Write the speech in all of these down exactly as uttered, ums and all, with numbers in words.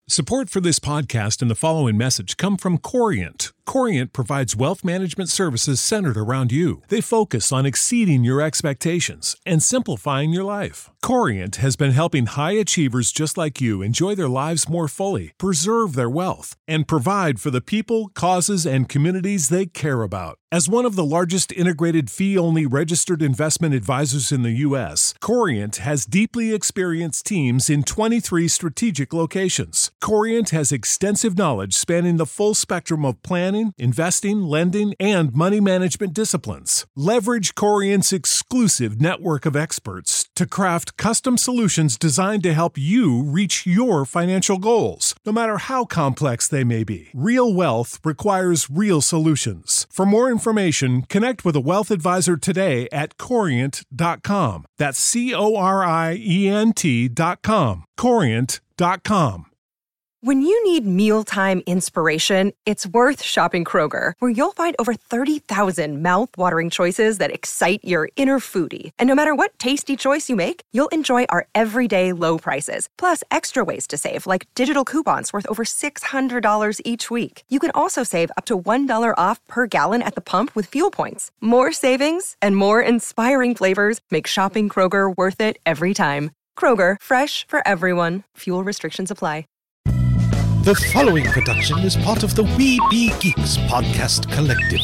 Support for this podcast and the following message come from Corient. Corient provides wealth management services centered around you. They focus on exceeding your expectations and simplifying your life. Corient has been helping high achievers just like you enjoy their lives more fully, preserve their wealth, and provide for the people, causes, and communities they care about. As one of the largest integrated fee-only registered investment advisors in the U S, Corient has deeply experienced teams in twenty-three strategic locations. Corient has extensive knowledge spanning the full spectrum of planning, investing, lending, and money management disciplines. Leverage Corient's exclusive network of experts to craft custom solutions designed to help you reach your financial goals, no matter how complex they may be. Real wealth requires real solutions. For more information, connect with a wealth advisor today at corient dot com. That's C O R I E N T dot com. corient dot com. When you need mealtime inspiration, it's worth shopping Kroger, where you'll find over thirty thousand mouth-watering choices that excite your inner foodie. And no matter what tasty choice you make, you'll enjoy our everyday low prices, plus extra ways to save, like digital coupons worth over six hundred dollars each week. You can also save up to one dollar off per gallon at the pump with fuel points. More savings and more inspiring flavors make shopping Kroger worth it every time. Kroger, fresh for everyone. Fuel restrictions apply. The following production is part of the We Be Geeks podcast collective.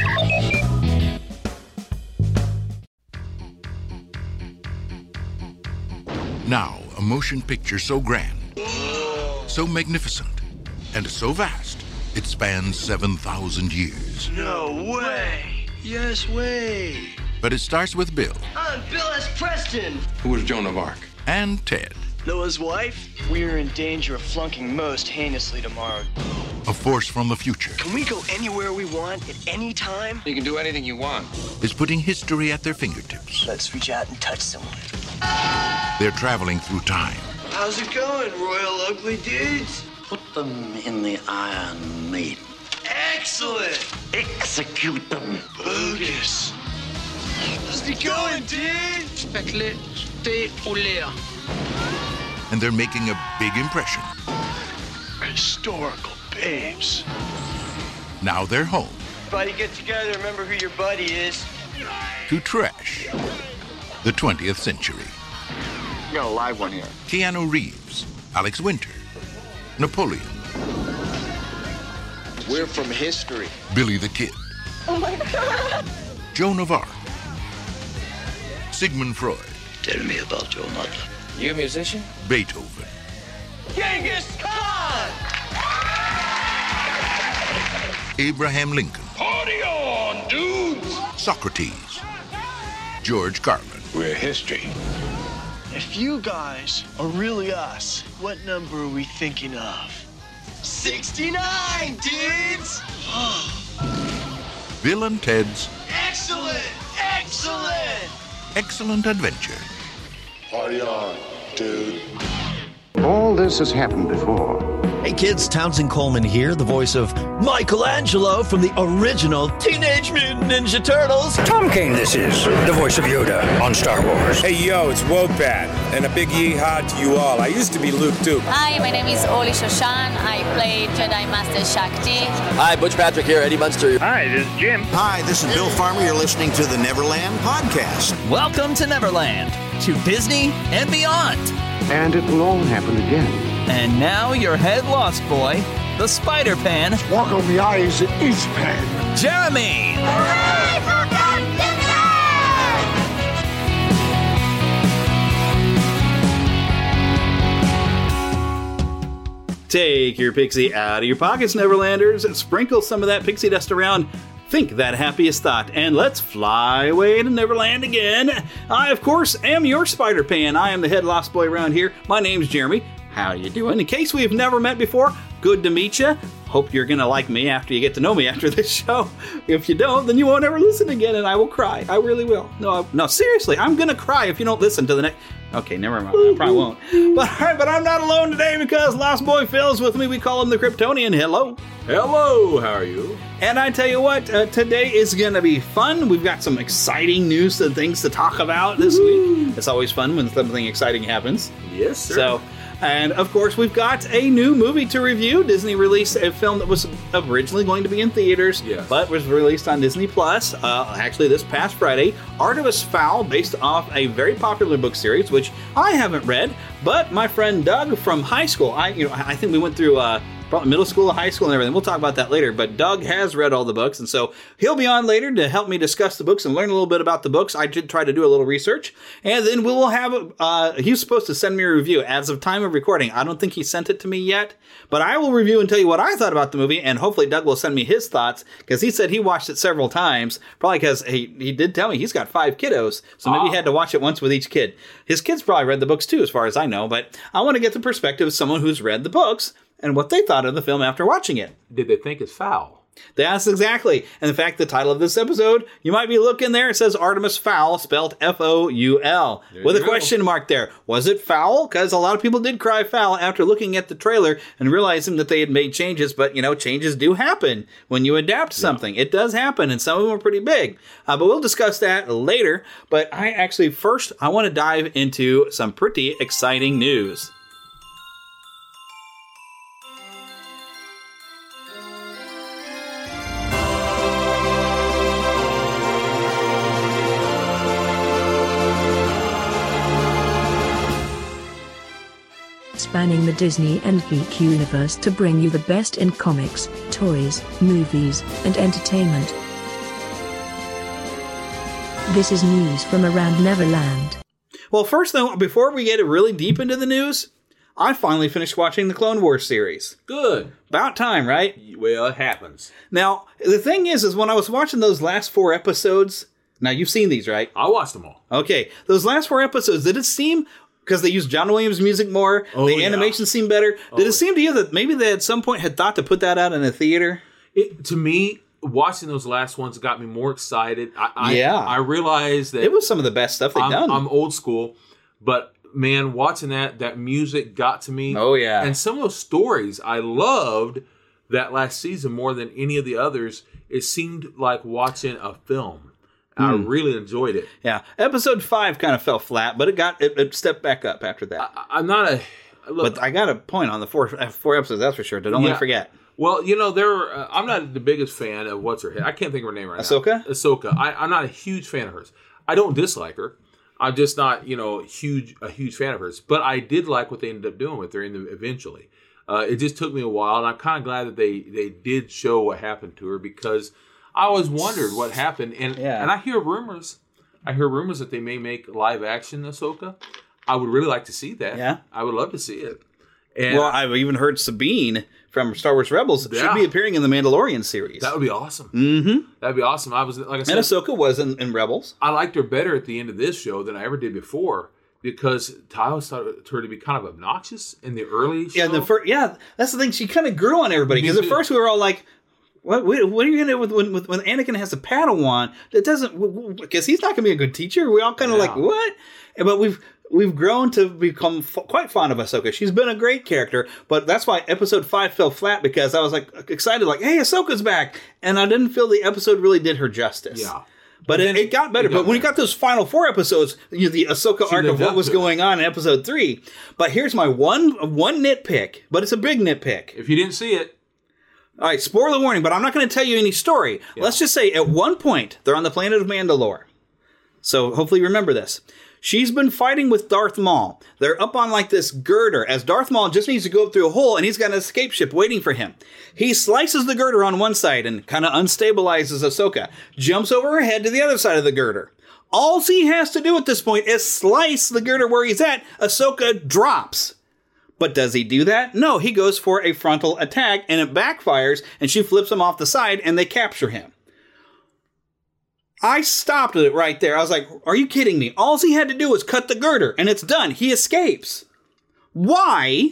Now, a motion picture so grand, so magnificent, and so vast, it spans seven thousand years. No way! Yes way! But it starts with Bill. I'm Bill S. Preston! Who was Joan of Arc? And Ted. Noah's wife? We're in danger of flunking most heinously tomorrow. A force from the future. Can we go anywhere we want at any time? You can do anything you want. Is putting history at their fingertips. Let's reach out and touch someone. They're traveling through time. How's it going, Royal Ugly Dudes? Put them in the Iron Maiden. Excellent! Execute them. Bogus. How's it going, dude? Spectre, stay au l'air. And they're making a big impression. Historical babes. Now they're home. Everybody get together, remember who your buddy is. To trash the twentieth century. You got a live one here. Keanu Reeves, Alex Winter, Napoleon. We're from history. Billy the Kid. Oh my God. Joan of Arc. Sigmund Freud. Tell me about your mother. You a musician? Beethoven. Genghis Khan! Abraham Lincoln. Party on, dudes! Socrates. George Carlin. We're history. If you guys are really us, what number are we thinking of? sixty-nine, dudes! Bill and Ted's Excellent! Excellent! Excellent Adventure. Party on, dude. All this has happened before. Hey kids, Townsend Coleman here, the voice of Michelangelo from the original Teenage Mutant Ninja Turtles. Tom Kane this is, the voice of Yoda on Star Wars. Hey yo, it's Wopat, and a big yeehaw to you all. I used to be Luke too. Hi, my name is Oli Shoshan. I play Jedi Master Shakti. Hi, Butch Patrick here, Eddie Munster. Hi, this is Jim. Hi, this is Bill Farmer. You're listening to the Neverland Podcast. Welcome to Neverland, to Disney and beyond. And it will all happen again. And now your head lost boy, the Spider-Pan. Walk on the eyes at Eastpan. Jeremy. Hooray for Take your pixie out of your pockets, Neverlanders, and sprinkle some of that pixie dust around. Think that happiest thought, and let's fly away to Neverland again. I, of course, am your Spider-Pan. I am the head lost boy around here. My name's Jeremy. How you doing? In case we've never met before, good to meet you. Hope you're going to like me after you get to know me after this show. If you don't, then you won't ever listen again, and I will cry. I really will. No, I, no, seriously, I'm going to cry if you don't listen to the next... Okay, never mind. I probably won't. But, but I'm not alone today because Lost Boy Phil's with me. We call him the Kryptonian. Hello. Hello. How are you? And I tell you what, uh, today is going to be fun. We've got some exciting news and things to talk about this Woo-hoo. week. It's always fun when something exciting happens. Yes, sir. So, And, of course, we've got a new movie to review. Disney released a film that was originally going to be in theaters, yes. but was released on Disney Plus, uh, actually this past Friday. Artemis Fowl, based off a very popular book series, which I haven't read, but my friend Doug from high school, I you know I think we went through uh, probably middle school, high school, and everything. We'll talk about that later, but Doug has read all the books, and so he'll be on later to help me discuss the books and learn a little bit about the books. I did try to do a little research, and then we will have, uh, he's supposed to send me a review as of time of recording. I don't think he sent it to me yet, but I will review and tell you what I thought about the movie, and hopefully Doug will send me his thoughts, because he said he watched it several times, probably because he, he did tell me he's got five kiddos, so maybe oh. he had to watch it once with each kid. His kids probably read the books too, as far as I know, but I want to get the perspective of someone who's read the books, and what they thought of the film after watching it. Did they think it's foul? That's exactly. And in fact, the title of this episode, you might be looking there, it says Artemis Fowl, spelled F O U L, with a question mark there. Was it foul? Because a lot of people did cry foul after looking at the trailer and realizing that they had made changes, but, you know, changes do happen when you adapt something. Yeah. It does happen, and some of them are pretty big. Uh, but we'll discuss that later. But I actually, first, I want to dive into some pretty exciting news. Spanning the Disney and geek universe to bring you the best in comics, toys, movies, and entertainment. This is news from around Neverland. Well, first though, before we get really deep into the news, I finally finished watching the Clone Wars series. Good. About time, right? Well, it happens. Now, the thing is, is when I was watching those last four episodes, now you've seen these, right? I watched them all. Okay. Those last four episodes, did it seem... because they used John Williams music more, oh, the animation yeah. seemed better. Did oh, it seem to you that maybe they at some point had thought to put that out in a theater? It, to me, watching those last ones got me more excited. I, I, yeah. I realized that... it was some of the best stuff they've I'm, done. I'm old school, but man, watching that, that music got to me. Oh, yeah. And some of those stories, I loved that last season more than any of the others. It seemed like watching a film. I really enjoyed it. Yeah. Episode five kind of fell flat, but it got it, it stepped back up after that. I, I'm not a... Look, but I got a point on the four, four episodes, that's for sure. Don't yeah. forget. Well, you know, there. Uh, I'm not the biggest fan of what's her head. I can't think of her name right Ahsoka? now. Ahsoka? Ahsoka. I, I'm not a huge fan of hers. I don't dislike her. I'm just not, you know, huge a huge fan of hers. But I did like what they ended up doing with her in the, eventually. Uh, it just took me a while, and I'm kind of glad that they, they did show what happened to her, because I always wondered what happened. And yeah. and I hear rumors... I hear rumors that they may make live action Ahsoka. I would really like to see that. Yeah. I would love to see it. And well, I've even heard Sabine from Star Wars Rebels yeah. should be appearing in the Mandalorian series. That would be awesome. Mm-hmm. That'd be awesome. I was like I said, and Ahsoka was in, in Rebels. I liked her better at the end of this show than I ever did before, because Tyler started her to be kind of obnoxious in the early show. Yeah, the first, yeah, that's the thing. She kind of grew on everybody, because at first we were all like, What, what are you going to do with when, when Anakin has a Padawan? That doesn't, because he's not going to be a good teacher. We all kind of yeah. like, what? But we've we've grown to become f- quite fond of Ahsoka. She's been a great character, but that's why episode five fell flat, because I was like excited, like, hey, Ahsoka's back, and I didn't feel the episode really did her justice. Yeah. But it, it got better. It got but when better. You got those final four episodes, you know, the Ahsoka she arc of what was going on in episode three. But here's my one one nitpick, but it's a big nitpick. If you didn't see it. All right, spoiler warning, but I'm not going to tell you any story. Yeah. Let's just say at one point, they're on the planet of Mandalore. So hopefully you remember this. She's been fighting with Darth Maul. They're up on like this girder, as Darth Maul just needs to go through a hole, and he's got an escape ship waiting for him. He slices the girder on one side and kind of unstabilizes Ahsoka, jumps over her head to the other side of the girder. All he has to do at this point is slice the girder where he's at. Ahsoka drops. But does he do that? No, he goes for a frontal attack, and it backfires, and she flips him off the side, and they capture him. I stopped it right there. I was like, are you kidding me? All he had to do was cut the girder, and it's done. He escapes. Why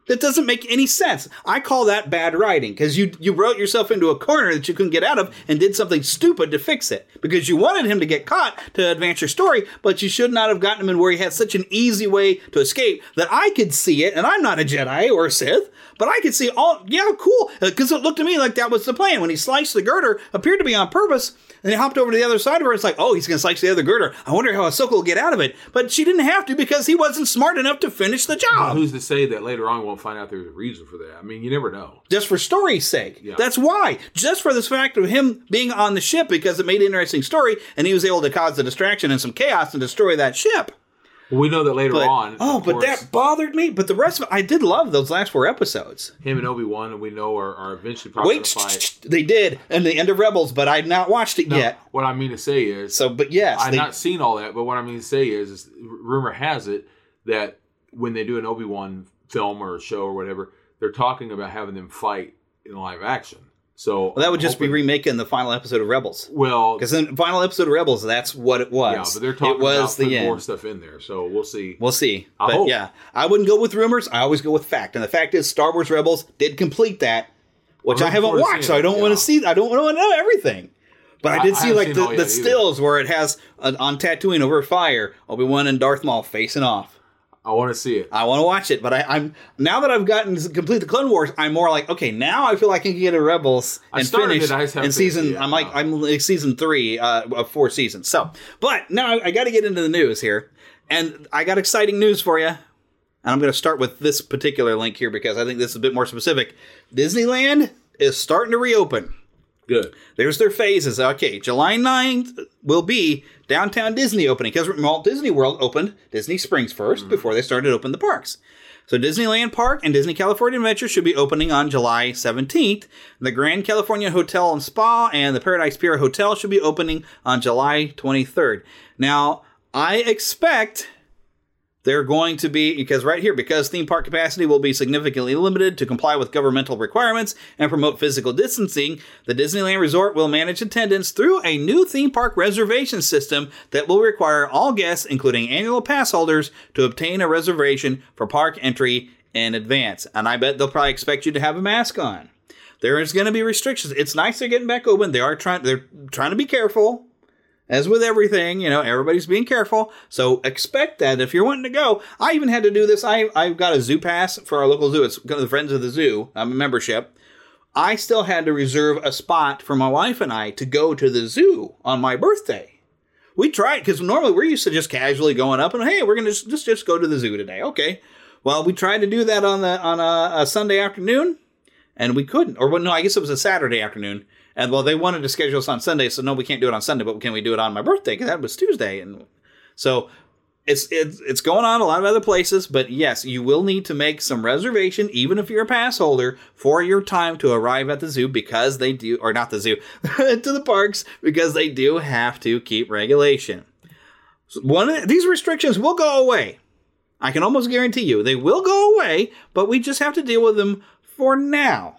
That doesn't make any sense. I call that bad writing because you you wrote yourself into a corner that you couldn't get out of and did something stupid to fix it because you wanted him to get caught to advance your story, but you should not have gotten him in where he had such an easy way to escape that I could see it, and I'm not a Jedi or a Sith, but I could see all, yeah, cool, because it looked to me like that was the plan. When he sliced the girder, appeared to be on purpose, and he hopped over to the other side of her. It's like, oh, he's going to slice the other girder. I wonder how Ahsoka will get out of it. But she didn't have to because he wasn't smart enough to finish the job. Well, who's to say that later on we won't find out there's a reason for that? I mean, you never know. Just for story's sake. Yeah. That's why. Just for this fact of him being on the ship because it made an interesting story, and he was able to cause a distraction and some chaos and destroy that ship. Well, we know that later but, on. Oh, but course, that bothered me. But the rest of it, I did love those last four episodes. Him and Obi-Wan, we know, are, are eventually probably Wait, going to fight. They did, and the end of Rebels, but I've not watched it no, yet. What I mean to say is, so, but yes, I've they, not seen all that. But what I mean to say is, is, rumor has it that when they do an Obi-Wan film or a show or whatever, they're talking about having them fight in live action. So well, that would just hoping, be remaking the final episode of Rebels. Well, because in the final episode of Rebels, that's what it was. Yeah, but they're talking it was about putting the more stuff in there, so we'll see. We'll see. I but hope. yeah, I wouldn't go with rumors. I always go with fact, and the fact is, Star Wars Rebels did complete that, which I haven't watched, so I don't yeah. want to see. I don't want to know everything. But I did I, see I like the, the stills where it has uh, on Tatooine over fire, Obi-Wan and Darth Maul facing off. I want to see it. I want to watch it, but I, I'm now that I've gotten to complete the Clone Wars, I'm more like, okay, now I feel like I can get a Rebels and finish in season. Yeah, I'm like, I'm like season three uh, of four seasons. So, but now I, I got to get into the news here, and I got exciting news for you. And I'm going to start with this particular link here because I think this is a bit more specific. Disneyland is starting to reopen. Good. There's their phases. Okay, July ninth will be Downtown Disney opening because Walt Disney World opened Disney Springs first mm. before they started to open the parks. So Disneyland Park and Disney California Adventure should be opening on July seventeenth. The Grand California Hotel and Spa and the Paradise Pier Hotel should be opening on July twenty-third. Now, I expect they're going to be, because right here, because theme park capacity will be significantly limited to comply with governmental requirements and promote physical distancing, the Disneyland Resort will manage attendance through a new theme park reservation system that will require all guests, including annual pass holders, to obtain a reservation for park entry in advance. And I bet they'll probably expect you to have a mask on. There is going to be restrictions. It's nice they're getting back open. They are trying, they're trying to be careful. As with everything, you know, everybody's being careful. So expect that if you're wanting to go. I even had to do this. I, I've got a zoo pass for our local zoo. It's the Friends of the Zoo. I'm a membership. I still had to reserve a spot for my wife and I to go to the zoo on my birthday. We tried, because normally we're used to just casually going up and, hey, we're going to just, just, just go to the zoo today. Okay. Well, we tried to do that on the on a, a Sunday afternoon, and we couldn't. Or, well, no, I guess it was a Saturday afternoon. And, well, they wanted to schedule us on Sunday, so no, we can't do it on Sunday, but can we do it on my birthday? Because that was Tuesday. And so it's, it's it's going on a lot of other places, but yes, you will need to make some reservation, even if you're a pass holder, for your time to arrive at the zoo, because they do, or not the zoo, to the parks, because they do have to keep regulation. So one of the, these restrictions will go away. I can almost guarantee you they will go away, but we just have to deal with them for now.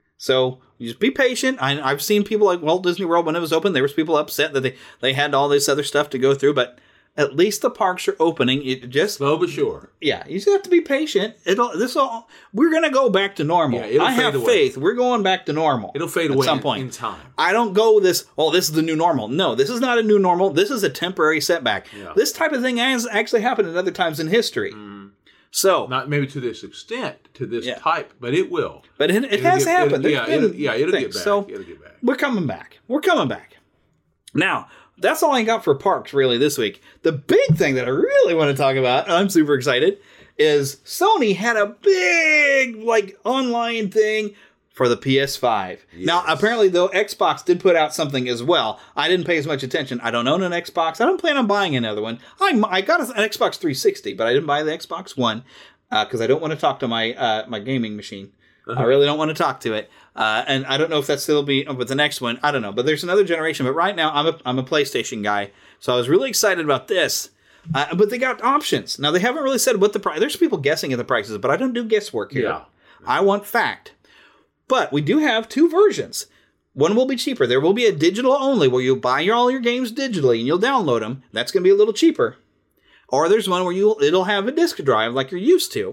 So you just be patient. I, I've seen people like Walt Disney World when it was open. There was people upset that they, they had all this other stuff to go through, but at least the parks are opening. It just slow but sure. Yeah, you just have to be patient. It'll this all we're gonna go back to normal. Yeah, I have away. faith. We're going back to normal. It'll fade at away some in, point in time. I don't go this. Oh, this is the new normal. No, this is not a new normal. This is a temporary setback. Yeah. This type of thing has actually happened at other times in history. Mm. So not maybe to this extent, to this yeah. type, but it will. But it, it it'll has get, happened. It'll, yeah, it'll, yeah, it'll things. get back. So it'll get back. We're coming back. We're coming back. Now, that's all I got for parks really this week. The big thing that I really want to talk about, and I'm super excited, is Sony had a big like online thing for the P S five. Yes. Now, apparently, though, Xbox did put out something as well. I didn't pay as much attention. I don't own an Xbox. I don't plan on buying another one. I, I got an Xbox three sixty, but I didn't buy the Xbox One because uh, I don't want to talk to my uh, my gaming machine. Uh-huh. I really don't want to talk to it. Uh, and I don't know if that's still be with the next one. I don't know. But there's another generation. But right now, I'm a, I'm a PlayStation guy. So I was really excited about this. Uh, but they got options. Now, they haven't really said what the price. There's people guessing at the prices, but I don't do guesswork here. Yeah. I want fact. But we do have two versions. One will be cheaper. There will be a digital only where you buy your, all your games digitally and you'll download them. That's going to be a little cheaper. Or there's one where you it'll have a disk drive like you're used to.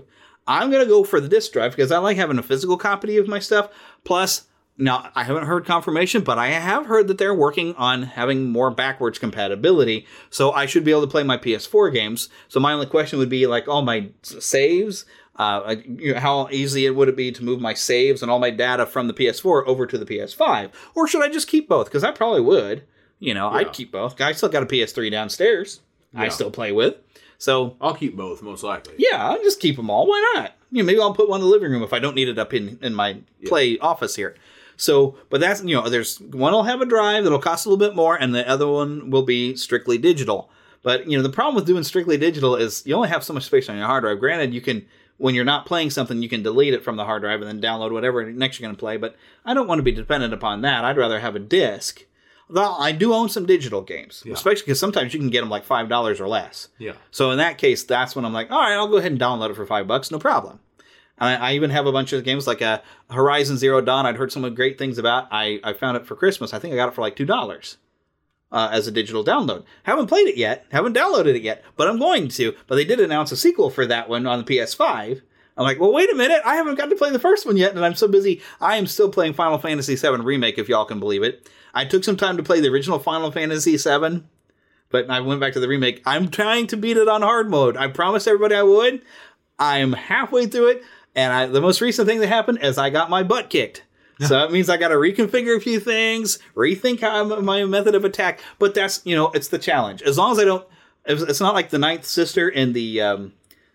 I'm going to go for the disc drive because I like having a physical copy of my stuff. Plus, now, I haven't heard confirmation, but I have heard that they're working on having more backwards compatibility, so I should be able to play my P S four games. So my only question would be, like, all my saves, uh, you know, how easy it would it be to move my saves and all my data from the P S four over to the P S five? Or should I just keep both? Because I probably would. You know, yeah. I'd keep both. I still got a P S three downstairs yeah. I still play with. So I'll keep both, most likely. Yeah, I'll just keep them all. Why not? You know, maybe I'll put one in the living room if I don't need it up in, in my yeah. play office here. So, but that's, you know, there's one will have a drive that'll cost a little bit more, and the other one will be strictly digital. But, you know, the problem with doing strictly digital is you only have so much space on your hard drive. Granted, you can, when you're not playing something, you can delete it from the hard drive and then download whatever next you're going to play. But I don't want to be dependent upon that. I'd rather have a disc. Well, I do own some digital games, yeah. especially because sometimes you can get them like five dollars or less. Yeah. So in that case, that's when I'm like, all right, I'll go ahead and download it for five bucks, no problem. I, I even have a bunch of games like uh, Horizon Zero Dawn. I'd heard some great things about. I, I found it for Christmas. I think I got it for like two dollars uh, as a digital download. Haven't played it yet. Haven't downloaded it yet, but I'm going to. But they did announce a sequel for that one on the P S five. I'm like, well, wait a minute. I haven't got to play the first one yet, and I'm so busy. I am still playing Final Fantasy seven Remake, if y'all can believe it. I took some time to play the original Final Fantasy seven, but I went back to the remake. I'm trying to beat it on hard mode. I promised everybody I would. I'm halfway through it. And I, the most recent thing that happened is I got my butt kicked. So that means I got to reconfigure a few things, rethink how I'm, my method of attack. But that's, you know, it's the challenge. As long as I don't, it's not like the Ninth Sister in the, um,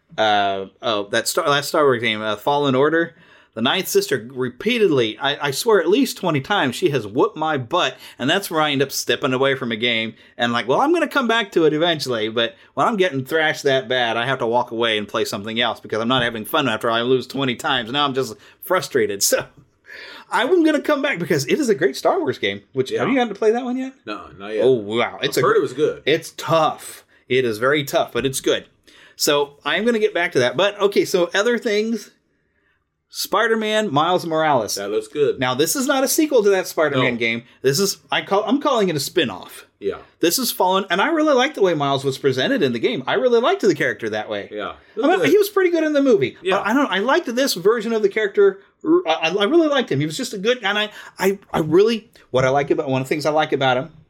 uh, oh, that Star, last Star Wars game, uh, Fallen Order. The Ninth Sister repeatedly, I, I swear at least twenty times, she has whooped my butt. And that's where I end up stepping away from a game. And like, well, I'm going to come back to it eventually. But when I'm getting thrashed that bad, I have to walk away and play something else because I'm not having fun after I lose twenty times. Now I'm just frustrated. So I'm going to come back because it is a great Star Wars game. Which yeah. Have you gotten to play that one yet? No, not yet. Oh, wow. It's I've a, heard it was good. It's tough. It is very tough, but it's good. So I'm going to get back to that. But okay, so other things... Spider-Man Miles Morales. That looks good. Now, this is not a sequel to that Spider-Man no. game. This is I call I'm calling it a spin-off. Yeah. This is following, and I really liked the way Miles was presented in the game. I really liked the character that way. Yeah. I mean, he was pretty good in the movie. Yeah. But I don't I liked this version of the character. I, I really liked him. He was just a good, and I, I, I really, what I like about, one of the things I like about him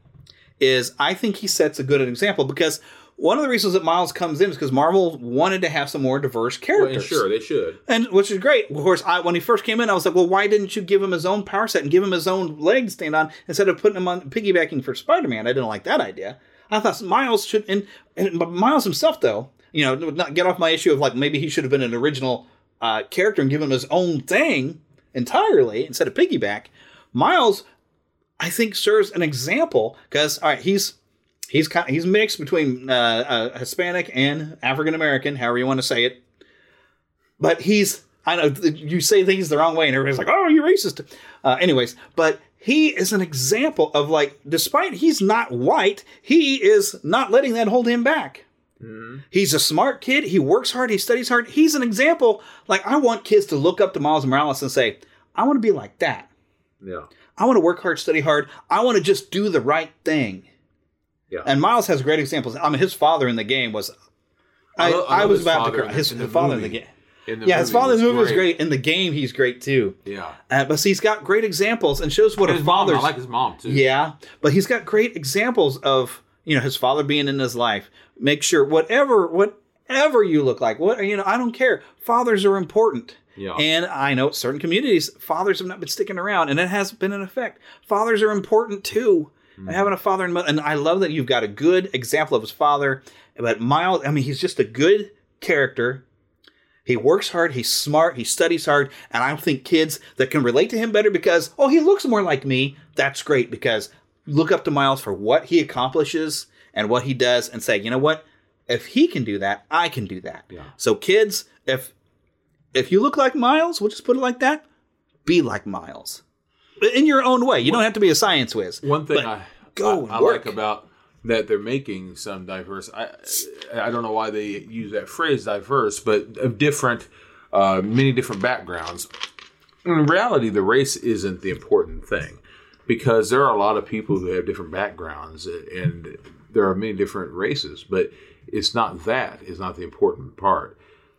is I think he sets a good example because one of the reasons that Miles comes in is because Marvel wanted to have some more diverse characters. Well, sure, they should. And which is great. Of course, I, when he first came in, I was like, well, why didn't you give him his own power set and give him his own leg to stand on instead of putting him on piggybacking for Spider-Man? I didn't like that idea. I thought Miles should, and, and Miles himself, though, you know, not get off my issue of like maybe he should have been an original uh, character and give him his own thing entirely instead of piggyback. Miles, I think, serves an example because, all right, he's He's kind of, he's mixed between uh, uh, Hispanic and African American, however you want to say it. But he's, I know you say things the wrong way, and everybody's like, "Oh, you're racist." Uh, anyways, but he is an example of like, despite he's not white, he is not letting that hold him back. Mm-hmm. He's a smart kid. He works hard. He studies hard. He's an example. Like, I want kids to look up to Miles Morales and say, "I want to be like that." Yeah. I want to work hard, study hard. I want to just do the right thing. Yeah. And Miles has great examples. I mean, his father in the game was... I, I, love, I, I was about to cry. His, his father in the game. In the yeah, his father in the movie was great. In the game, he's great, too. Yeah. Uh, but see, he's got great examples and shows what and a father... I like his mom, too. Yeah. But he's got great examples of, you know, his father being in his life. Make sure, whatever, whatever you look like, what you know, I don't care. Fathers are important. Yeah. And I know certain communities, fathers have not been sticking around, and it has been an effect. Fathers are important, too. And having a father and mother, and I love that you've got a good example of his father. But Miles, I mean, he's just a good character. He works hard, he's smart, he studies hard, and I think kids that can relate to him better because, oh, he looks more like me. That's great because look up to Miles for what he accomplishes and what he does, and say, you know what? If he can do that, I can do that. Yeah. So, kids, if if you look like Miles, we'll just put it like that. Be like Miles. In your own way. You don't have to be a science whiz. One thing I, go I, I like about that they're making some diverse, I I don't know why they use that phrase diverse, but of different, uh, many different backgrounds. In reality, the race isn't the important thing because there are a lot of people who have different backgrounds and there are many different races, but it's not that is not the important part.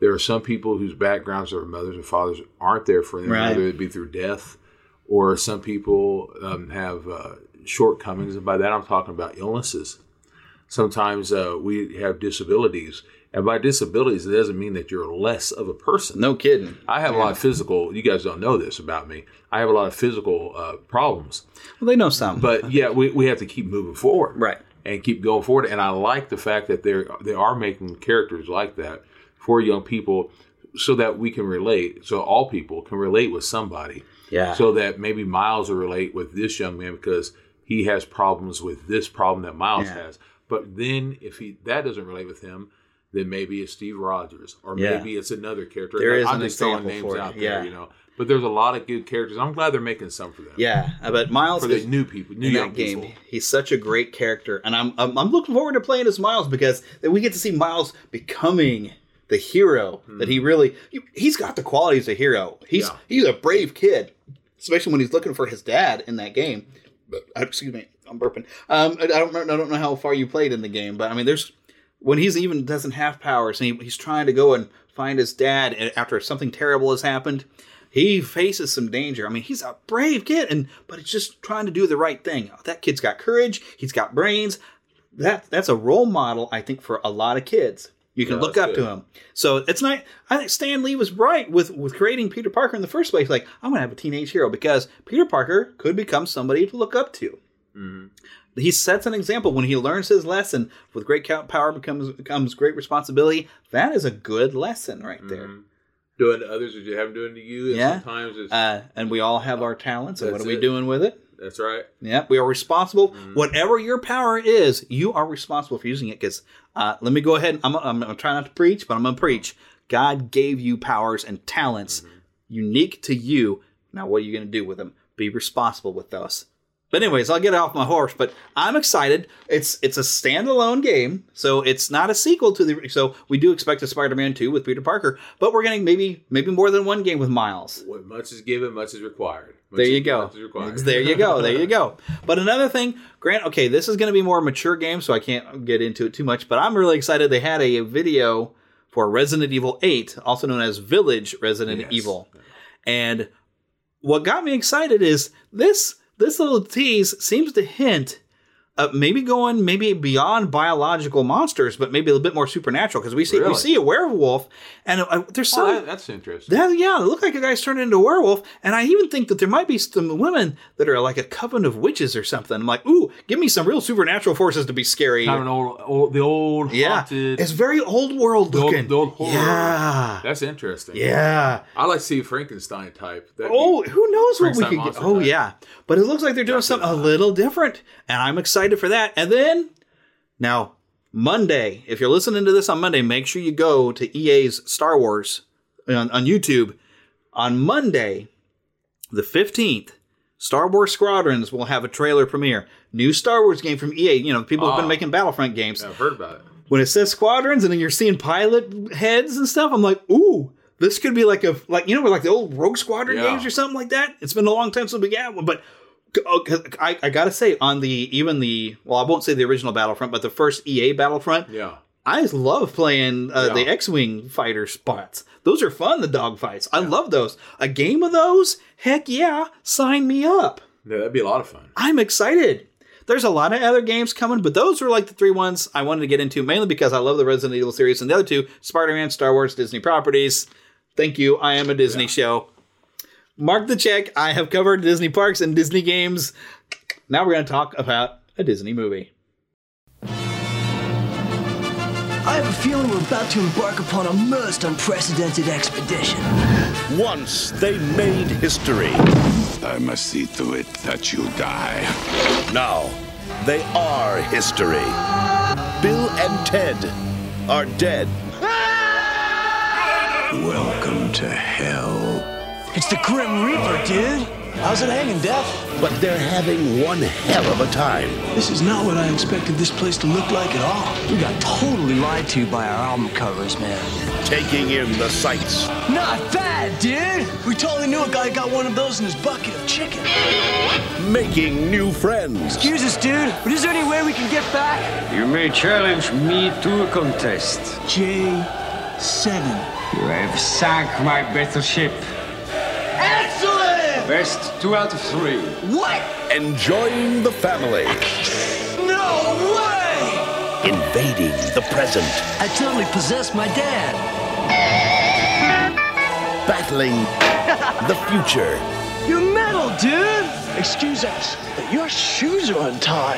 There are some people whose backgrounds, their mothers and fathers, aren't there for them, Right. whether it be through death, or some people um, have uh, shortcomings, and by that I'm talking about illnesses. Sometimes uh, we have disabilities, and by disabilities, it doesn't mean that you're less of a person. No kidding. I have yeah. a lot of physical, you guys don't know this about me, I have a lot of physical uh, problems. Well, they know some. But yeah, we, we have to keep moving forward. Right. And keep going forward. And I like the fact that they're, they are making characters like that for young people so that we can relate, so all people can relate with somebody. Yeah. So that maybe Miles will relate with this young man because he has problems with this problem that Miles Yeah. has. But then if he that doesn't relate with him, then maybe it's Steve Rogers, or Yeah. maybe it's another character. There is I'm an just throwing example names for it. out Yeah. there, you know. But there's a lot of good characters. I'm glad they're making some for them. Yeah, but Miles for the is, new people, new in young that game, people. he's such a great character, and I'm, I'm I'm looking forward to playing as Miles because we get to see Miles becoming the hero Hmm. that he really. He's got the qualities of a hero. He's Yeah. he's a brave kid, especially when he's looking for his dad in that game. But, excuse me, I'm burping. Um, I don't know, I don't know how far you played in the game, but I mean, there's when he's even doesn't have powers and he, he's trying to go and find his dad after something terrible has happened. He faces some danger. I mean, he's a brave kid, and but he's just trying to do the right thing. That kid's got courage. He's got brains. That that's a role model, I think, for a lot of kids. You can Yeah, look that's up good. to him. So it's not. I think Stan Lee was right with with creating Peter Parker in the first place. Like, I'm gonna have a teenage hero because Peter Parker could become somebody to look up to. Mm-hmm. He sets an example when he learns his lesson. With great power becomes becomes great responsibility. That is a good lesson right there. Mm-hmm. Doing to others as you have them doing to you. And Yeah. sometimes it's Uh, and we all have our talents. And what That's are we it. doing with it? that's right. Yeah, we are responsible. Mm-hmm. Whatever your power is, you are responsible for using it. Because uh, let me go ahead. I'm, I'm going to try not to preach, but I'm going to preach. God gave you powers and talents Mm-hmm. unique to you. Now, what are you going to do with them? Be responsible with those. But anyways, I'll get off my horse. But I'm excited. It's it's a standalone game, so it's not a sequel to the. So we do expect a Spider-Man two with Peter Parker, but we're getting maybe maybe more than one game with Miles. What much is given, much is required. Much There is- you go. much is required. There you go. There you go. But another thing, Grant, okay, this is going to be more a mature game, so I can't get into it too much, but I'm really excited. They had a video for Resident Evil eight, also known as Village Resident Yes. Evil. And what got me excited is this this little tease seems to hint uh, maybe going maybe beyond biological monsters, but maybe a little bit more supernatural, because we see we Really? see a werewolf, and uh, there's Oh, some that- that's interesting. that, yeah, it looked like a guy's turned into a werewolf, and I even think that there might be some women that are like a coven of witches or something. I'm like, ooh, give me some real supernatural forces to be scary. Kind of an old, old, the old Yeah, haunted. it's very old world the old, looking. the old horror. Yeah. That's interesting. Yeah. I like to see a Frankenstein type. That'd Oh, be- who knows what we Frankenstein could get? monster Oh, type. yeah. But it looks like they're doing something a little different, and I'm excited for that. And then, now, Monday, if you're listening to this on Monday, make sure you go to E A's Star Wars on, on YouTube. On Monday, the fifteenth, Star Wars Squadrons will have a trailer premiere. New Star Wars game from E A. You know, people have been Ah. making Battlefront games. Yeah, I've heard about it. When it says Squadrons and then you're seeing pilot heads and stuff, I'm like, ooh, this could be like a, like, you know, like the old Rogue Squadron Yeah. games or something like that. It's been a long time since we got one, but oh, 'cause I, I gotta say, on the, even the, well, I won't say the original Battlefront, but the first E A Battlefront, Yeah. I love playing uh, Yeah. the X-Wing fighter spots. Those are fun, the dogfights. I love those. A game of those? Heck yeah, sign me up. Yeah, that'd be a lot of fun. I'm excited. There's a lot of other games coming, but those were like the three ones I wanted to get into, mainly because I love the Resident Evil series, and the other two, Spider-Man, Star Wars, Disney properties. Thank you. I am a Disney Yeah. show. Mark the check. I have covered Disney parks and Disney games. Now we're going to talk about a Disney movie. I have a feeling we're about to embark upon a most unprecedented expedition. Once they made history. I must see to it that you die. Now they are history. Bill and Ted are dead. Welcome to hell. It's the Grim Reaper, dude. How's it hanging, Death? But they're having one hell of a time. This is not what I expected this place to look like at all. We got totally lied to by our album covers, man. Taking in the sights. Not bad, dude. We totally knew a guy got one of those in his bucket of chicken. Making new friends. Excuse us, dude, but is there any way we can get back? You may challenge me to a contest. J seven. You have sunk my battleship. Excellent! Best two out of three. What? Enjoying the family. No way! Invading the present. I totally possessed my dad. Battling the future. You're metal, dude! Excuse us, but your shoes are untied.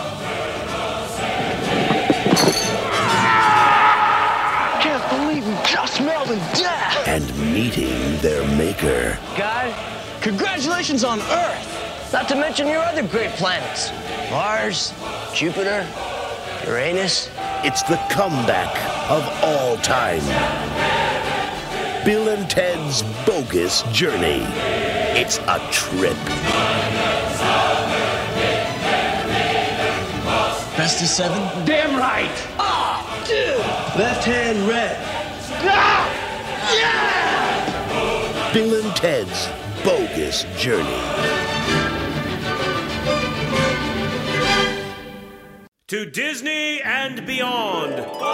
Can't believe we just melted death! And meeting their maker. Guy, congratulations on Earth! Not to mention your other great planets. Mars, Jupiter, Uranus. It's the comeback of all time. Bill and Ted's Bogus Journey. It's a trip. Best of seven? Damn right! Ah, oh, dude! Left hand red. Ah! Yeah! Bill and Ted's Bogus Journey. To Disney and beyond.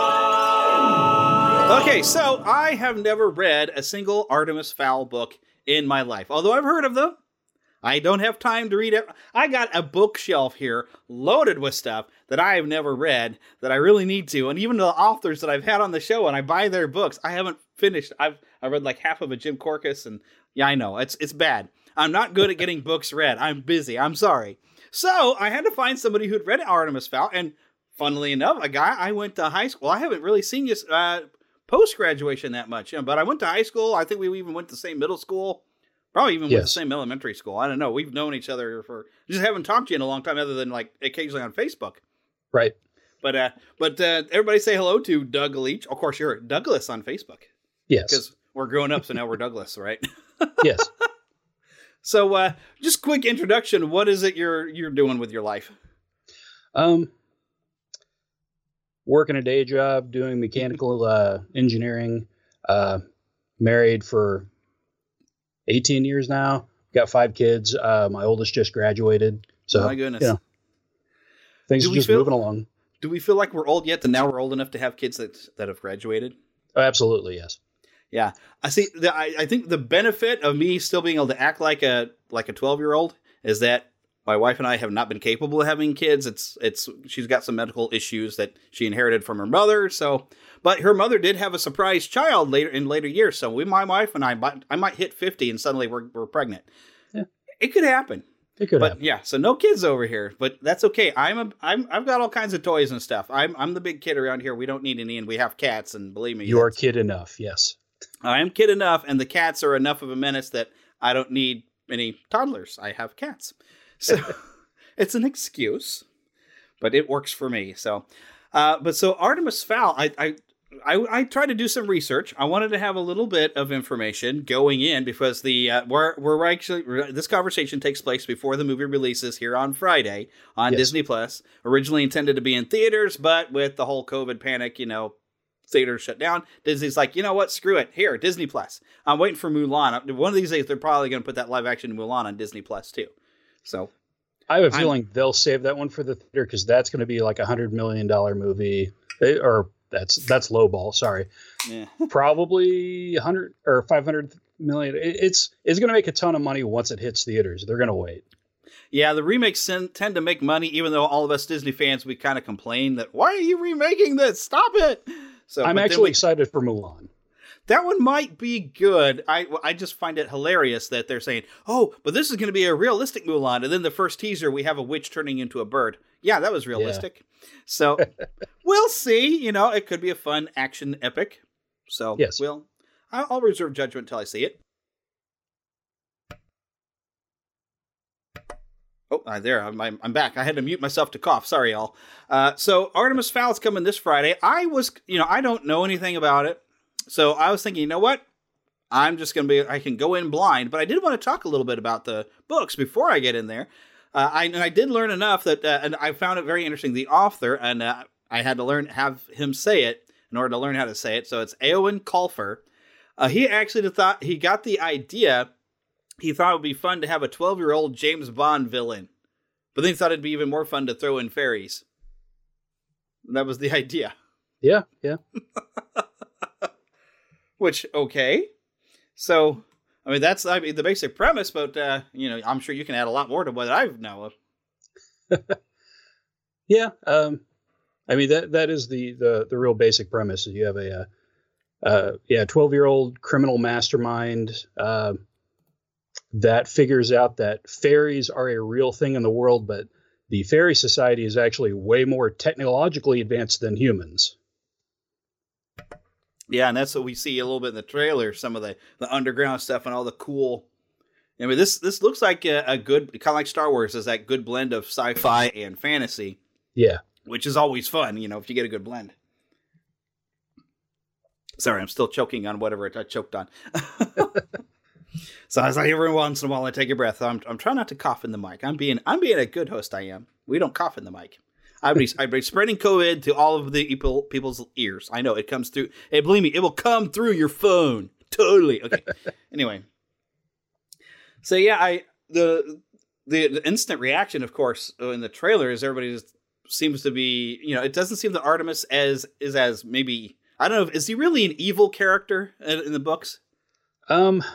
Okay, so I have never read a single Artemis Fowl book in my life, although I've heard of them. I don't have time to read it. I got a bookshelf here loaded with stuff that I have never read that I really need to, and even the authors that I've had on the show, and I buy their books, I haven't finished. I've I read like half of a Jim Corcus, and yeah, I know it's it's bad. I'm not good at getting books read. I'm busy. I'm sorry. So I had to find somebody who'd read Artemis Fowl, and funnily enough, a guy I went to high school. I haven't really seen you uh, post graduation that much, you know, but I went to high school. I think we even went to the same middle school. Probably even yes. went to the same elementary school. I don't know. We've known each other for just haven't talked to you in a long time, other than like occasionally on Facebook. Right. But uh, but uh, everybody say hello to Doug Leach. Of course, you're Douglas on Facebook. Yes. Because we're growing up, so now we're Douglas, right? Yes. So, uh, just quick introduction. What is it you're you're doing with your life? Um, working a day job, doing mechanical uh, engineering. Uh, married for eighteen years now. Got five kids. Uh, my oldest just graduated. So, my goodness, you know, things are just feel, moving along. Do we feel like we're old yet? And now we're old enough to have kids that that have graduated? Oh, absolutely, yes. Yeah, I see. The, I, I think the benefit of me still being able to act like a like a twelve year old is that my wife and I have not been capable of having kids. It's it's she's got some medical issues that she inherited from her mother. So, but her mother did have a surprise child later in later years. So, we, my wife and I, I might hit fifty and suddenly we're we're pregnant. Yeah, it could happen. It could but happen. Yeah, so no kids over here, but that's okay. I'm a I'm I've got all kinds of toys and stuff. I'm I'm the big kid around here. We don't need any, and we have cats. And believe me, you are kid enough. Yes. I am kid enough, and the cats are enough of a menace that I don't need any toddlers. I have cats. So it's an excuse, but it works for me. So, uh, but so Artemis Fowl, I, I, I, I tried to do some research. I wanted to have a little bit of information going in because the, uh, we're, we're actually, this conversation takes place before the movie releases here on Friday on yes. Disney Plus. Originally intended to be in theaters, but with the whole COVID panic, you know, theaters shut down. Disney's like, you know what? Screw it. Here, Disney Plus. I'm waiting for Mulan. One of these days, they're probably going to put that live action Mulan on Disney Plus too. So I have a feeling I'm, they'll save that one for the theater because that's going to be like a hundred million dollar movie, or that's that's lowball. Sorry, yeah. Probably hundred or five hundred million. It's it's going to make a ton of money once it hits theaters. They're going to wait. Yeah, the remakes tend to make money, even though all of us Disney fans we kind of complain that why are you remaking this? Stop it. So I'm actually we, excited for Mulan. That one might be good. I I just find it hilarious that they're saying, oh, but this is going to be a realistic Mulan. And then the first teaser, we have a witch turning into a bird. Yeah, that was realistic. Yeah. So we'll see. You know, it could be a fun action epic. So yes. we'll, I'll reserve judgment until I see it. Oh, uh, there, I'm, I'm back. I had to mute myself to cough. Sorry, y'all. Uh, so Artemis Fowl's coming this Friday. I was, you know, I don't know anything about it. So I was thinking, you know what? I'm just going to be, I can go in blind. But I did want to talk a little bit about the books before I get in there. Uh, I, and I did learn enough that, uh, and I found it very interesting, the author, and uh, I had to learn, have him say it in order to learn how to say it. So it's Eowyn Colfer. Uh, he actually thought, he got the idea. He thought it would be fun to have a twelve-year-old James Bond villain. But then he thought it'd be even more fun to throw in fairies. That was the idea. Yeah, yeah. Which, okay. So, I mean, that's I mean, the basic premise, but, uh, you know, I'm sure you can add a lot more to what I know of. yeah. Um, I mean, that that is the, the, the real basic premise. You have a, uh, uh, yeah, twelve-year-old criminal mastermind uh, that figures out that fairies are a real thing in the world, but the fairy society is actually way more technologically advanced than humans. Yeah, and that's what we see a little bit in the trailer, some of the, the underground stuff and all the cool... I mean, this this looks like a, a good... Kind of like Star Wars, is that good blend of sci-fi and fantasy. Yeah. Which is always fun, you know, if you get a good blend. Sorry, I'm still choking on whatever I choked on. So I was like, every once in a while I take a breath. I'm I'm trying not to cough in the mic. I'm being I'm being a good host, I am. We don't cough in the mic. I'd be, I'd be spreading COVID to all of the people, people's ears. I know, it comes through. Hey, believe me, it will come through your phone. Totally. Okay. Anyway. So, yeah, I the, the the instant reaction, of course, in the trailer is everybody just seems to be, you know, it doesn't seem that Artemis as is as maybe, I don't know, is he really an evil character in, in the books? Um,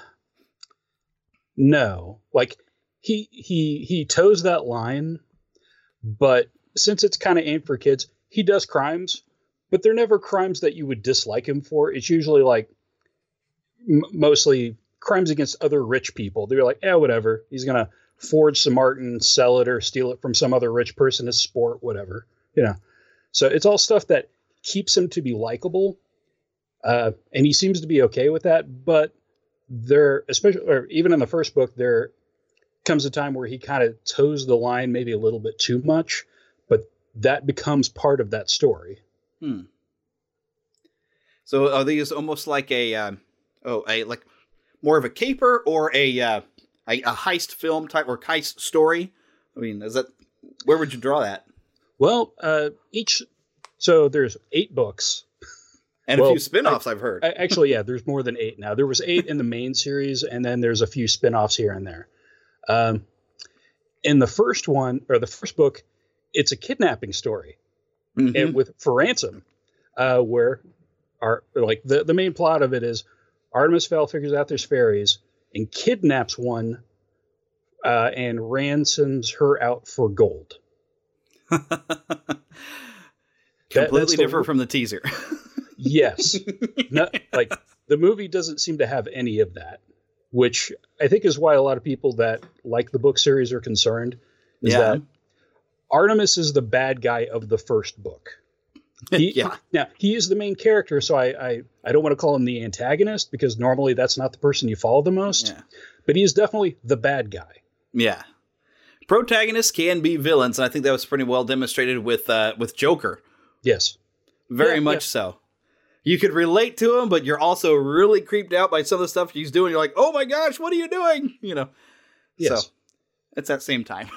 no. Like, he he he toes that line, but since it's kind of aimed for kids, he does crimes, but they're never crimes that you would dislike him for. It's usually like m- mostly crimes against other rich people. They're like, yeah, whatever. He's going to forge some art and sell it or steal it from some other rich person as sport, whatever, you know? So it's all stuff that keeps him to be likable. Uh, and he seems to be okay with that, but there, especially, or even in the first book, there comes a time where he kind of toes the line maybe a little bit too much. But that becomes part of that story. Hmm. So are these almost like a, um, oh, a like more of a caper or a, uh, a a heist film type or heist story? I mean, is that where would you draw that? Well, uh, each so there's eight books and well, a few spinoffs. I, I've heard. I, actually, yeah, there's more than eight now. There was eight in the main series, and then there's a few spinoffs here and there. Um, in the first one or the first book, it's a kidnapping story, mm-hmm. and with for ransom, uh, where our like the, the main plot of it is Artemis Fowl figures out there's fairies and kidnaps one, uh, and ransoms her out for gold. Completely that, different the, from the teaser. Yes, no, like the movie doesn't seem to have any of that, which I think is why a lot of people that like the book series are concerned. Is yeah. that Artemis is the bad guy of the first book. He, yeah. Now, he is the main character, so I, I, I don't want to call him the antagonist, because normally that's not the person you follow the most. Yeah. But he is definitely the bad guy. Yeah. Protagonists can be villains, and I think that was pretty well demonstrated with uh, with Joker. Yes. Very yeah, much yeah. so. You could relate to him, but you're also really creeped out by some of the stuff he's doing. You're like, oh my gosh, what are you doing? You know? Yes. So, it's that same time.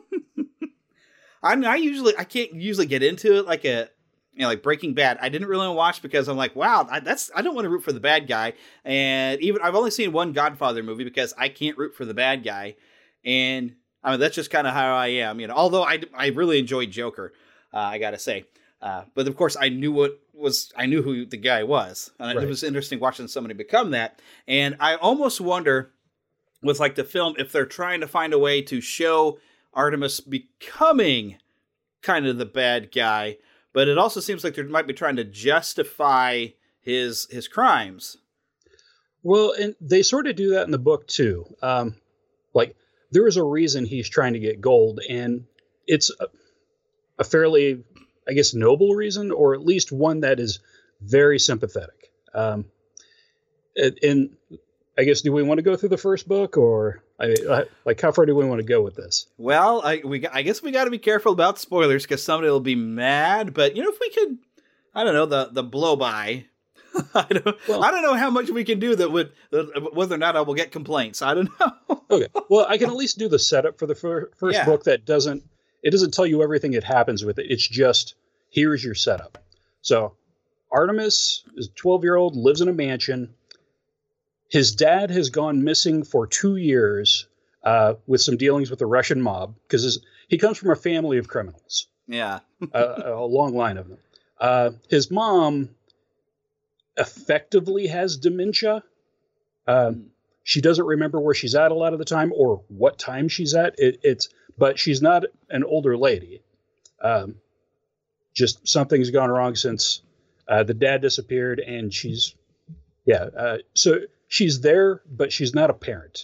I I usually I can't usually get into it like a you know like Breaking Bad. I didn't really watch because I'm like, wow, I, that's I don't want to root for the bad guy. And even I've only seen one Godfather movie because I can't root for the bad guy. And I mean that's just kind of how I am. You know, although I, I really enjoyed Joker, uh, I gotta say. Uh, but of course I knew what was I knew who the guy was, and right. It was interesting watching somebody become that. And I almost wonder with like the film if they're trying to find a way to show Artemis becoming kind of the bad guy, but it also seems like they might be trying to justify his his crimes. Well, and they sort of do that in the book too. Um, like there is a reason he's trying to get gold, and it's a, a fairly, I guess, noble reason, or at least one that is very sympathetic. Um, and, and I guess, do we want to go through the first book, or I, like how far do we want to go with this? Well, I we I guess we got to be careful about spoilers because somebody will be mad. But you know, if we could, I don't know, the the blow by. I don't. Well, I don't know how much we can do that would whether or not I will get complaints. I don't know. Okay. Well, I can at least do the setup for the fir- first yeah. book that doesn't. It doesn't tell you everything that happens with it. It's just here's your setup. So Artemis is a twelve-year-old, lives in a mansion. His dad has gone missing for two years uh, with some dealings with the Russian mob because he comes from a family of criminals. Yeah. a, a long line of them. Uh, his mom effectively has dementia. Um, she doesn't remember where she's at a lot of the time or what time she's at. It, it's but she's not an older lady. Um, just something's gone wrong since uh, the dad disappeared, and she's yeah. Uh, so she's there, but she's not a parent.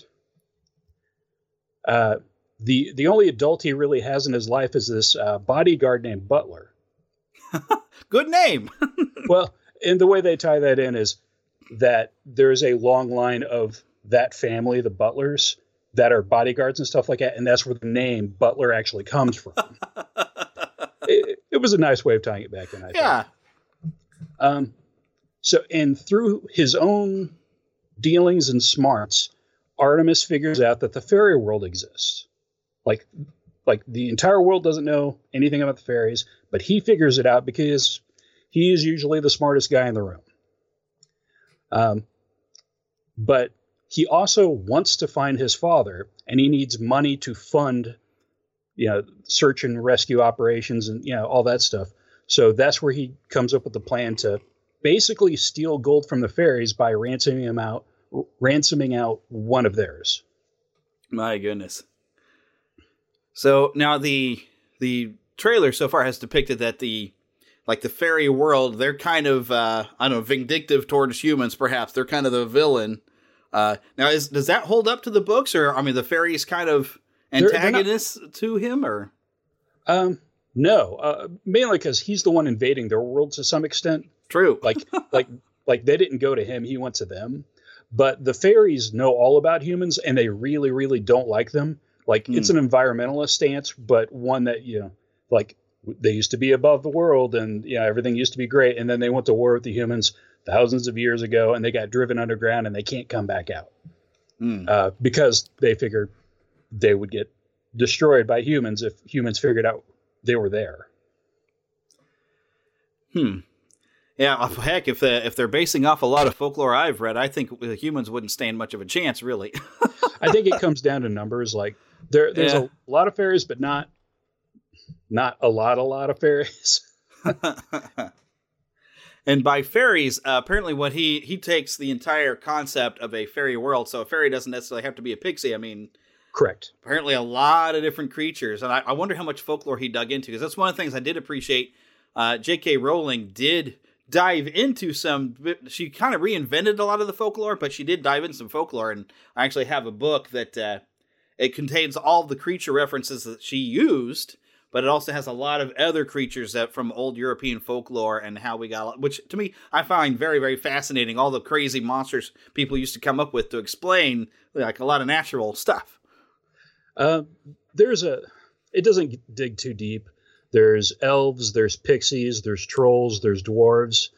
Uh, the the only adult he really has in his life is this uh, bodyguard named Butler. Good name. Well, and the way they tie that in is that there's a long line of that family, the Butlers, that are bodyguards and stuff like that, and that's where the name Butler actually comes from. it, it was a nice way of tying it back in, I yeah. think. Um, so, and through his own dealings and smarts, Artemis figures out that the fairy world exists. Like, like the entire world doesn't know anything about the fairies, but he figures it out because he is usually the smartest guy in the room. Um, but he also wants to find his father, and he needs money to fund, you know, search and rescue operations and, you know, all that stuff. So that's where he comes up with the plan to basically steal gold from the fairies by ransoming him out, ransoming out one of theirs. My goodness. So now the the trailer so far has depicted that the like the fairy world, they're kind of uh, I don't know, vindictive towards humans. Perhaps they're kind of the villain. Uh, now, is does that hold up to the books, or I mean, the fairies kind of antagonists they're, they're not, to him, or? Um, no, uh, mainly because he's the one invading their world to some extent. True. Like, like, like they didn't go to him; he went to them. But the fairies know all about humans, and they really, really don't like them. Like, mm. it's an environmentalist stance, but one that, you know, like they used to be above the world, and you know everything used to be great, and then they went to war with the humans thousands of years ago, and they got driven underground, and they can't come back out mm. uh, because they figured they would get destroyed by humans if humans figured out they were there. Hmm. Yeah, heck, if uh, if they're basing off a lot of folklore I've read, I think the humans wouldn't stand much of a chance, really. I think it comes down to numbers. Like there, there's yeah. a lot of fairies, but not not a lot, a lot of fairies. And by fairies, uh, apparently what he, he takes the entire concept of a fairy world. So a fairy doesn't necessarily have to be a pixie. I mean, correct. Apparently a lot of different creatures. And I, I wonder how much folklore he dug into, because that's one of the things I did appreciate. Uh, J K Rowling did dive into some, she kind of reinvented a lot of the folklore, but she did dive into some folklore. And I actually have a book that uh, it contains all the creature references that she used, but it also has a lot of other creatures that from old European folklore and how we got, which to me, I find very, very fascinating. All the crazy monsters people used to come up with to explain like a lot of natural stuff. Uh, there's a, it doesn't dig too deep. There's elves, there's pixies, there's trolls, there's dwarves.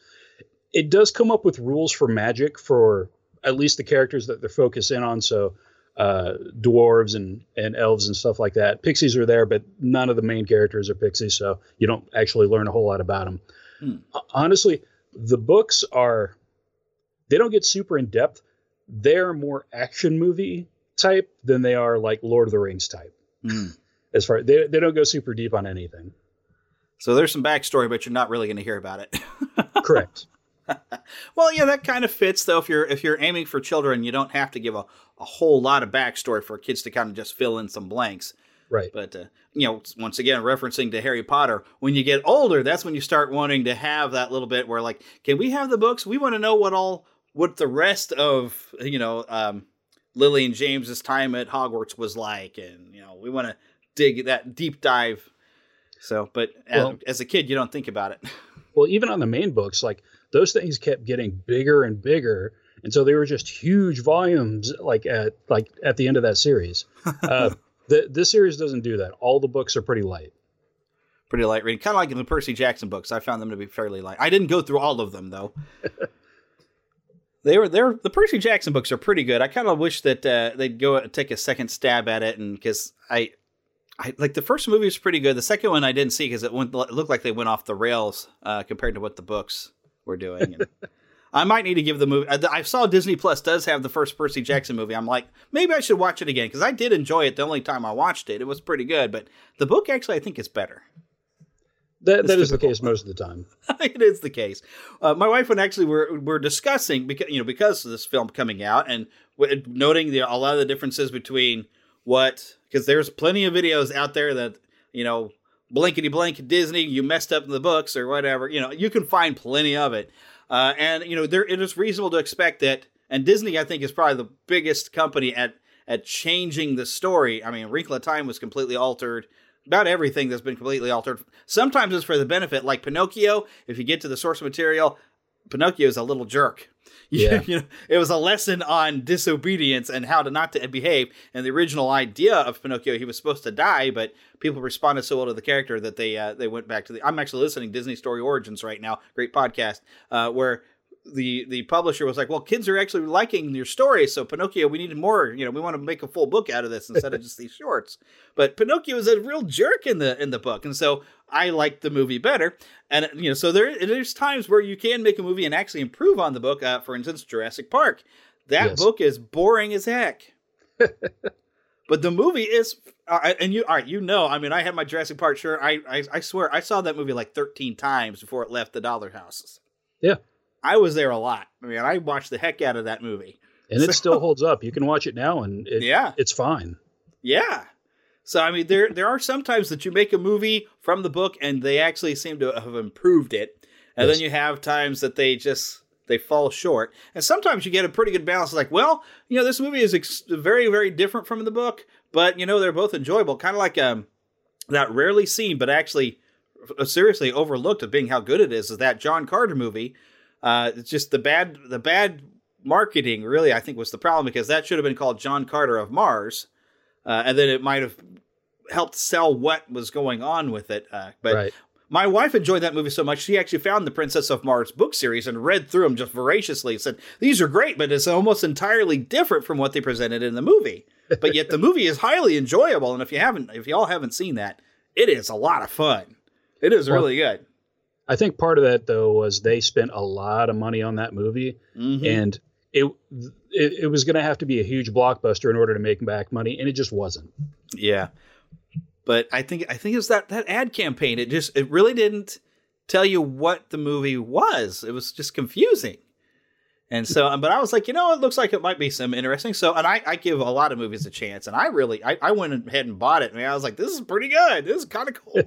It does come up with rules for magic for at least the characters that they're focused in on. So uh, dwarves and, and elves and stuff like that. Pixies are there, but none of the main characters are pixies, so you don't actually learn a whole lot about them. Hmm. Honestly, the books are, they don't get super in depth. They're more action movie type than they are like Lord of the Rings type. Hmm. As far they they don't go super deep on anything. So there's some backstory, but you're not really going to hear about it. Correct. Well, yeah, that kind of fits though. If you're if you're aiming for children, you don't have to give a, a whole lot of backstory for kids to kind of just fill in some blanks. Right. But uh, you know, once again, referencing to Harry Potter, when you get older, that's when you start wanting to have that little bit where, like, can we have the books? We want to know what all what the rest of you know um, Lily and James's time at Hogwarts was like, and you know, we want to dig that deep dive. So, but well, as, as a kid, you don't think about it. Well, even on the main books, like those things kept getting bigger and bigger, and so they were just huge volumes. Like at like at the end of that series, uh, the, this series doesn't do that. All the books are pretty light. Pretty light reading, kind of like in the Percy Jackson books. I found them to be fairly light. I didn't go through all of them though. They were there. The Percy Jackson books are pretty good. I kind of wish that uh, they'd go take a second stab at it, and because I. I, like the first movie was pretty good. The second one I didn't see because it, went, it looked like they went off the rails uh, compared to what the books were doing. And I might need to give the movie. I, I saw Disney Plus does have the first Percy Jackson movie. I'm like, maybe I should watch it again because I did enjoy it the only time I watched it. It was pretty good, but the book actually I think is better. That that is the case most of the time. It is the case. Uh, my wife and actually were were discussing because you know because of this film coming out and w- noting the, a lot of the differences between what because there's plenty of videos out there that you know blankety blank Disney you messed up in the books or whatever you know you can find plenty of it uh, and you know there it is reasonable to expect that and Disney I think is probably the biggest company at at changing the story. I mean, Wrinkle of Time was completely altered. About everything that's been completely altered. Sometimes it's for the benefit, like Pinocchio. If you get to the source material, Pinocchio is a little jerk. Yeah. you know, it was a lesson on disobedience and how to not to behave. And the original idea of Pinocchio, he was supposed to die, but people responded so well to the character that they uh, they went back to the. I'm actually listening to Disney Story Origins right now, great podcast, uh, where the the publisher was like, well, kids are actually liking your story, so Pinocchio, we needed more, you know, we want to make a full book out of this instead of just these shorts. But Pinocchio is a real jerk in the in the book, and so I liked the movie better. And you know, so there there's times where you can make a movie and actually improve on the book. Uh, for instance, Jurassic Park. That Yes. book is boring as heck. But the movie is, uh, and you, all right, you know, I mean, I had my Jurassic Park shirt. I, I, I swear, I saw that movie like thirteen times before it left the dollar houses. Yeah. I was there a lot. I mean, I watched the heck out of that movie. And it still holds up. You can watch it now and it, Yeah. it's fine. Yeah. So, I mean, there there are some times that you make a movie from the book and they actually seem to have improved it. And Yes. then you have times that they just, they fall short. And sometimes you get a pretty good balance. Like, well, you know, this movie is ex- very, very different from the book, but, you know, they're both enjoyable. Kind of like um, that rarely seen, but actually uh, seriously overlooked of being how good it is, is that John Carter movie. Uh, it's just the bad, the bad marketing really, I think, was the problem because that should have been called John Carter of Mars. Uh, and then it might have helped sell what was going on with it. Uh, but Right. my wife enjoyed that movie so much, she actually found the Princess of Mars book series and read through them just voraciously. Said, these are great, but it's almost entirely different from what they presented in the movie. But yet the movie is highly enjoyable. And if you haven't, if y'all haven't seen that, it is a lot of fun. It is Well, really good. I think part of that though was they spent a lot of money on that movie, Mhm. and it it, it was going to have to be a huge blockbuster in order to make back money, and it just wasn't. Yeah. But I think I think it was that, that ad campaign. It just it really didn't tell you what the movie was. It was just confusing. And so, but I was like, you know, it looks like it might be some interesting. So, and I, I give a lot of movies a chance. And I really, I, I went ahead and bought it. I mean, I was like, this is pretty good. This is kind of cool.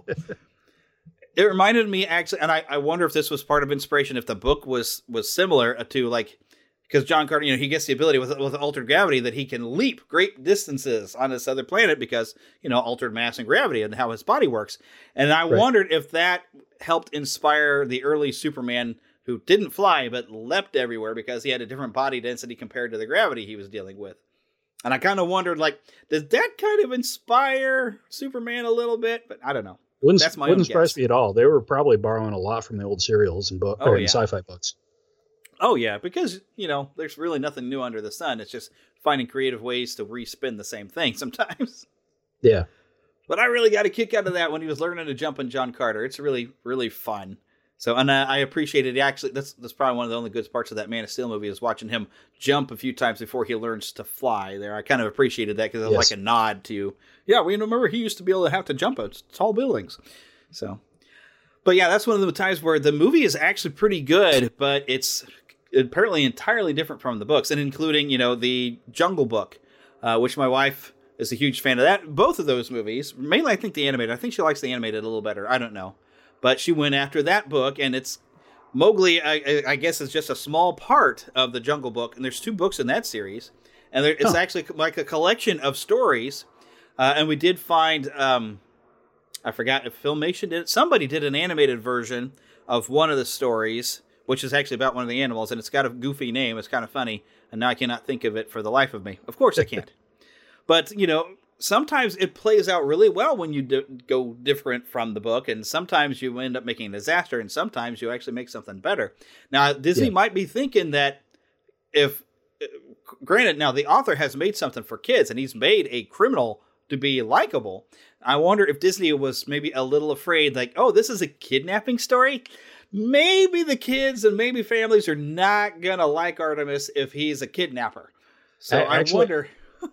It reminded me actually, and I, I wonder if this was part of inspiration, if the book was was similar to like, because John Carter, you know, he gets the ability with with altered gravity that he can leap great distances on this other planet because, you know, altered mass and gravity and how his body works. And I Right. wondered if that helped inspire the early Superman who didn't fly but leapt everywhere because he had a different body density compared to the gravity he was dealing with. And I kind of wondered, like, does that kind of inspire Superman a little bit? But I don't know. Wouldn't, That's my wouldn't own surprise guess. me at all. They were probably borrowing a lot from the old serials and, book, Oh, or in yeah. sci-fi books. Oh, yeah, because, you know, there's really nothing new under the sun. It's just finding creative ways to respin the same thing sometimes. Yeah. But I really got a kick out of that when he was learning to jump on John Carter. It's really, really fun. So, and uh, I appreciated it. Actually, that's that's probably one of the only good parts of that Man of Steel movie is watching him jump a few times before he learns to fly. There, I kind of appreciated that because it was Yes. like a nod to, yeah, we remember he used to be able to have to jump at tall buildings. So, but yeah, that's one of the times where the movie is actually pretty good, but it's apparently entirely different from the books, and including, you know, the Jungle Book, uh, which my wife is a huge fan of that. Both of those movies, mainly I think the animated. I think she likes the animated a little better. I don't know. But she went after that book, and it's Mowgli, I, I guess, is just a small part of the Jungle Book, and there's two books in that series, and there, it's Huh. actually like a collection of stories, uh, and we did find, um, I forgot if Filmation did it, somebody did an animated version of one of the stories, which is actually about one of the animals, and it's got a goofy name, it's kind of funny, and now I cannot think of it for the life of me. Of course I can't. But, you know, sometimes it plays out really well when you d- go different from the book, and sometimes you end up making a disaster, and sometimes you actually make something better. Now, Disney Yeah. might be thinking that if, granted, now the author has made something for kids, and he's made a criminal to be likable. I wonder if Disney was maybe a little afraid, like, oh, this is a kidnapping story? Maybe the kids and maybe families are not going to like Artemis if he's a kidnapper. So I- I, actually- wonder...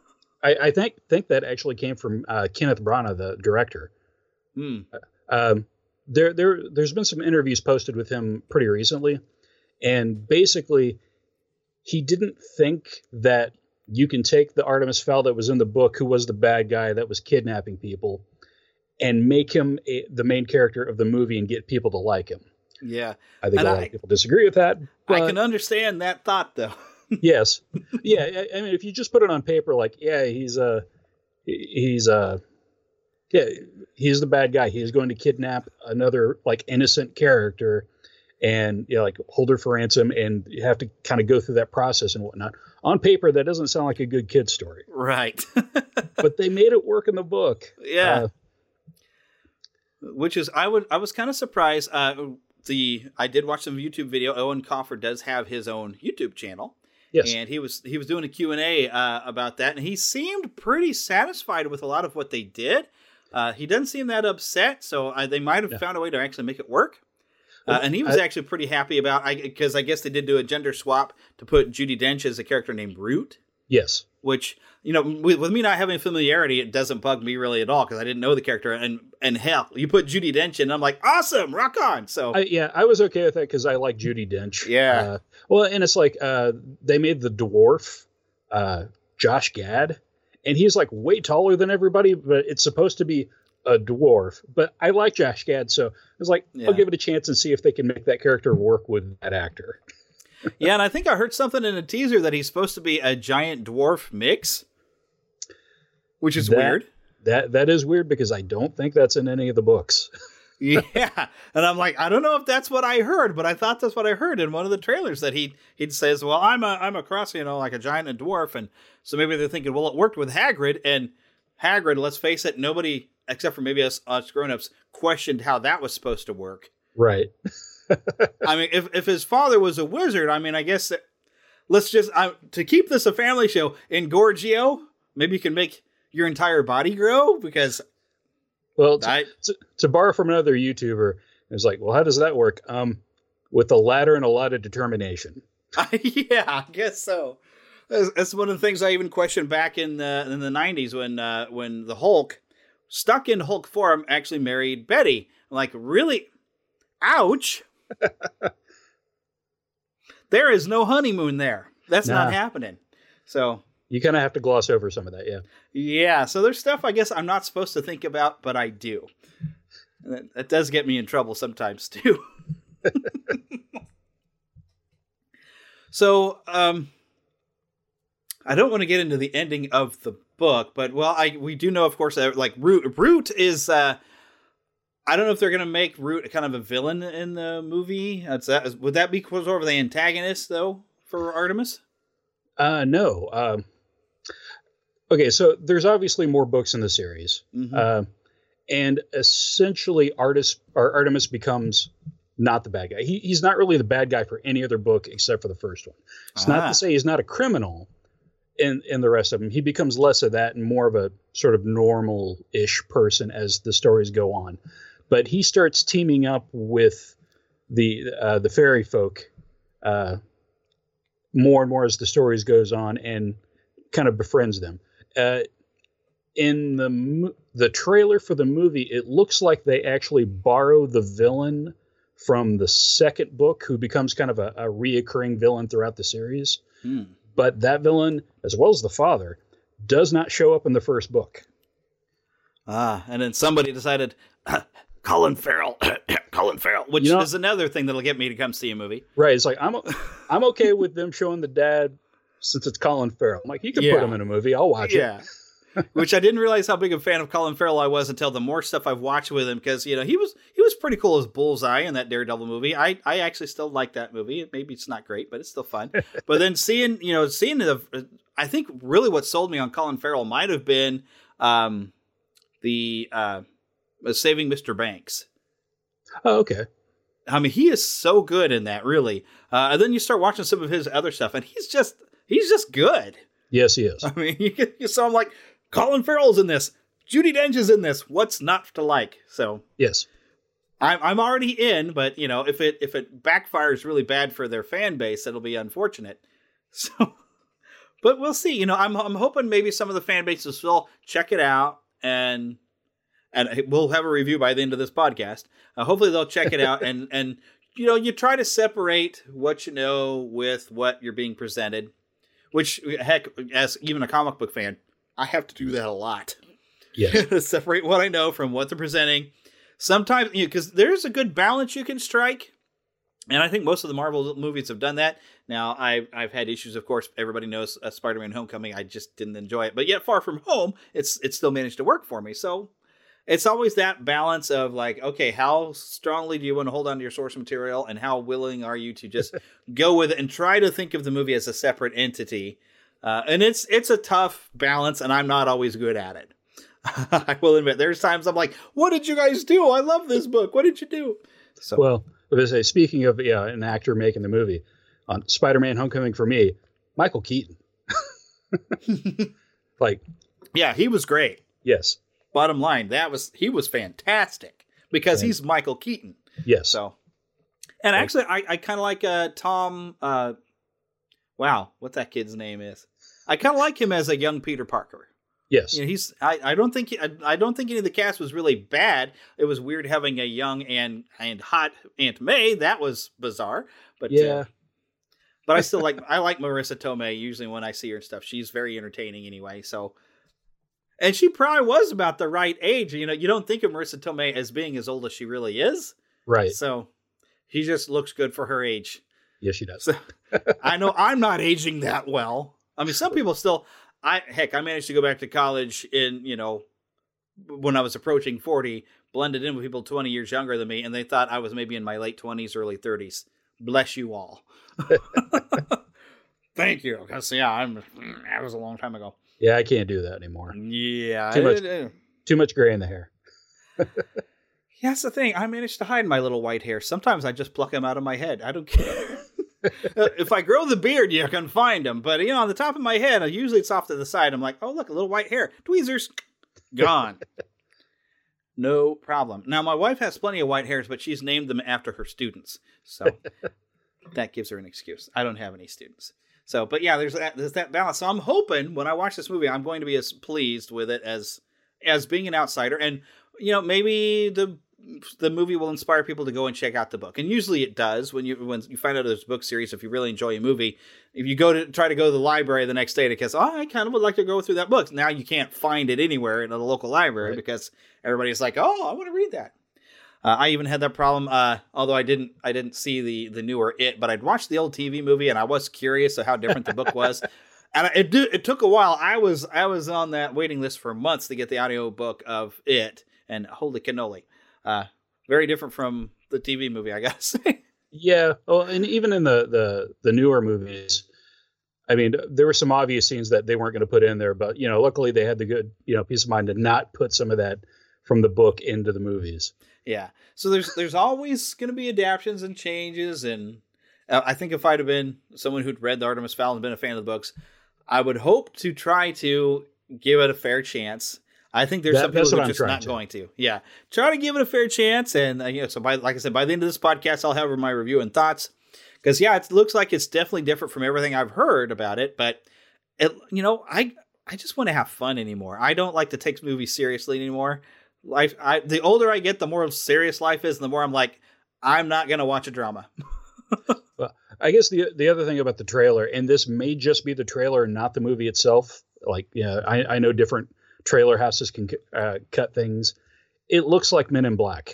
I, I think think that actually came from uh, Kenneth Branagh, the director. Hmm. Um, there there there's been some interviews posted with him pretty recently, and basically he didn't think that you can take the Artemis Fowl that was in the book, who was the bad guy that was kidnapping people, and make him a, the main character of the movie and get people to like him. Yeah. I think and a lot I, of people disagree with that. But I can understand that thought, though. Yes. Yeah. I, I mean, if you just put it on paper, like, yeah, he's a, he's a, yeah, he's the bad guy. He's going to kidnap another like innocent character and, you know, like hold her for ransom, and you have to kind of go through that process and whatnot. On paper, that doesn't sound like a good kid story. Right. But they made it work in the book. Yeah. Uh, Which is, I would, I was kind of surprised. Uh, the, I did watch some YouTube video. Owen Coffer does have his own YouTube channel. Yes. And he was, he was doing a Q and A uh, about that. And he seemed pretty satisfied with a lot of what they did. Uh, he doesn't seem that upset. So uh, they might have yeah. found a way to actually make it work. Uh, and he was I, actually pretty happy about, I because I guess they did do a gender swap to put Judi Dench as a character named Root. Yes. Which, you know, with, with me not having familiarity, it doesn't bug me really at all because I didn't know the character. And and hell, you put Judi Dench in, and I'm like, awesome, rock on. So I, yeah, I was okay with that because I like Judi Dench. Yeah. Uh, well, and it's like uh, they made the dwarf uh, Josh Gad, and he's like way taller than everybody, but it's supposed to be a dwarf. But I like Josh Gad, so I was like, yeah. I'll give it a chance and see if they can make that character work with that actor. Yeah, and I think I heard something in a teaser that he's supposed to be a giant dwarf mix, which is that, weird. That that is weird because I don't think that's in any of the books. Yeah, and I'm like, I don't know if that's what I heard, but I thought that's what I heard in one of the trailers that he he says, well, I'm a I'm a cross, you know, like a giant and a dwarf, and so maybe they're thinking, well, it worked with Hagrid, and Hagrid, let's face it, nobody except for maybe us, us grown-ups questioned how that was supposed to work. Right. I mean, if if his father was a wizard, I mean, I guess that, let's just I, to keep this a family show. Engorgio, maybe you can make your entire body grow because. Well, to, I, to, to borrow from another YouTuber, it was like, well, how does that work? Um, with a ladder and a lot of determination. Yeah, I guess so. That's, that's one of the things I even questioned back in the in the nineties when uh, when the Hulk, stuck in Hulk form, actually married Betty. I'm like, really? Ouch. There is no honeymoon there. That's nah. not happening. So you kind of have to gloss over some of that, yeah. Yeah, so there's stuff I guess I'm not supposed to think about, but I do. That, that does get me in trouble sometimes too. So, um, I don't want to get into the ending of the book, but well, I we do know, of course, that like Root Root is. Uh, I don't know if they're going to make Root kind of a villain in the movie. That's that. Would that be sort of the antagonist though for Artemis? Uh, no. Um, okay, so there's obviously more books in the series, mm-hmm. uh, and essentially, Artis, or Artemis becomes not the bad guy. He, he's not really the bad guy for any other book except for the first one. It's ah. not to say he's not a criminal in in the rest of them. He becomes less of that and more of a sort of normal-ish person as the stories go on. But he starts teaming up with the uh, the fairy folk uh, more and more as the stories goes on, and kind of befriends them. Uh, in the the trailer for the movie, it looks like they actually borrow the villain from the second book, who becomes kind of a, a reoccurring villain throughout the series. Hmm. But that villain, as well as the father, does not show up in the first book. Ah, and then somebody decided, Colin Farrell, Colin Farrell, which you know, is another thing that'll get me to come see a movie. Right. It's like, I'm I'm okay with them showing the dad since it's Colin Farrell. I'm like, you can yeah. put him in a movie. I'll watch yeah. it. Which I didn't realize how big a fan of Colin Farrell I was until the more stuff I've watched with him, because, you know, he was he was pretty cool as Bullseye in that Daredevil movie. I, I actually still like that movie. Maybe it's not great, but it's still fun. But then seeing, you know, seeing the, I think really what sold me on Colin Farrell might have been um, the uh, Saving Mister Banks. Oh, okay. I mean, he is so good in that, really. Uh, and then you start watching some of his other stuff, and he's just he's just good. Yes, he is. I mean, you, you saw him like, Colin Farrell's in this. Judi Dench is in this. What's not to like? So yes, I'm I'm already in, but you know, if it if it backfires really bad for their fan base, it'll be unfortunate. So, but we'll see. You know, I'm I'm hoping maybe some of the fan bases will check it out and and we'll have a review by the end of this podcast. Uh, hopefully they'll check it out, and and you know, you try to separate what you know with what you're being presented. Which, heck, as even a comic book fan, I have to do that a lot. Yeah, separate what I know from what they're presenting. Sometimes, you know, because there's a good balance you can strike, and I think most of the Marvel movies have done that. Now, I've I've had issues, of course. Everybody knows uh, Spider-Man: Homecoming. I just didn't enjoy it, but yet Far From Home, it's it still managed to work for me. So it's always that balance of like, okay, how strongly do you want to hold on to your source material, and how willing are you to just go with it and try to think of the movie as a separate entity? Uh, and it's it's a tough balance, and I'm not always good at it. I will admit, there's times I'm like, what did you guys do? I love this book. What did you do? So, well, I was say, speaking of yeah, an actor making the movie, on Spider-Man: Homecoming for me, Michael Keaton. Like, yeah, he was great. Yes. Bottom line, that was he was fantastic because and, he's Michael Keaton. Yes. So, and like, actually, I, I kind of like uh, Tom. Uh, wow, what that kid's name is? I kind of like him as a young Peter Parker. Yes. You know, he's. I, I don't think. I, I don't think any of the cast was really bad. It was weird having a young and and hot Aunt May. That was bizarre. But yeah. Uh, but I still like. I like Marissa Tomei usually when I see her and stuff. She's very entertaining anyway. So. And she probably was about the right age. You know, you don't think of Marissa Tomei as being as old as she really is. Right. So she just looks good for her age. Yes, she does. So, I know I'm not aging that well. I mean, some people still, I heck, I managed to go back to college in, you know, when I was approaching forty, blended in with people twenty years younger than me, and they thought I was maybe in my late twenties, early thirties. Bless you all. Thank you. Because, yeah, I'm, that was a long time ago. Yeah, I can't do that anymore. Yeah. Too much, too much gray in the hair. Yeah, that's the thing. I managed to hide my little white hair. Sometimes I just pluck them out of my head. I don't care. If I grow the beard, you can find them. But, you know, on the top of my head, usually it's off to the side. I'm like, oh, look, a little white hair. Tweezers. Gone. No problem. Now, my wife has plenty of white hairs, but she's named them after her students. So that gives her an excuse. I don't have any students. So, but yeah, there's that, there's that balance. So I'm hoping when I watch this movie, I'm going to be as pleased with it as as being an outsider. And, you know, maybe the the movie will inspire people to go and check out the book. And usually it does when you when you find out there's a book series. If you really enjoy a movie, if you go to try to go to the library the next day to guess, oh, I kind of would like to go through that book. Now you can't find it anywhere in a local library right. because everybody's like, oh, I want to read that. Uh, I even had that problem, uh, although I didn't I didn't see the, the newer It, but I'd watched the old T V movie, and I was curious of how different the book was. And it did, it took a while. I was I was on that waiting list for months to get the audio book of It, and holy cannoli. Uh, very different from the T V movie, I gotta say. Yeah, well, and even in the, the, the newer movies, I mean, there were some obvious scenes that they weren't going to put in there, but, you know, luckily they had the good, you know, peace of mind to not put some of that from the book into the movies. Yeah. So there's there's always going to be adaptations and changes. And uh, I think if I'd have been someone who'd read the Artemis Fowl and been a fan of the books, I would hope to try to give it a fair chance. I think there's that, some people who are just not to. going to. Yeah. Try to give it a fair chance. And, uh, you know, so by, like I said, by the end of this podcast, I'll have my review and thoughts. Because, yeah, it looks like it's definitely different from everything I've heard about it. But, it, you know, I I just want to have fun anymore. I don't like to take movies seriously anymore. Life, I, the older I get, the more serious life is, and the more I'm like, I'm not going to watch a drama. Well, I guess the the other thing about the trailer, and this may just be the trailer and not the movie itself. Like, yeah, I, I know different trailer houses can uh, cut things. It looks like Men in Black.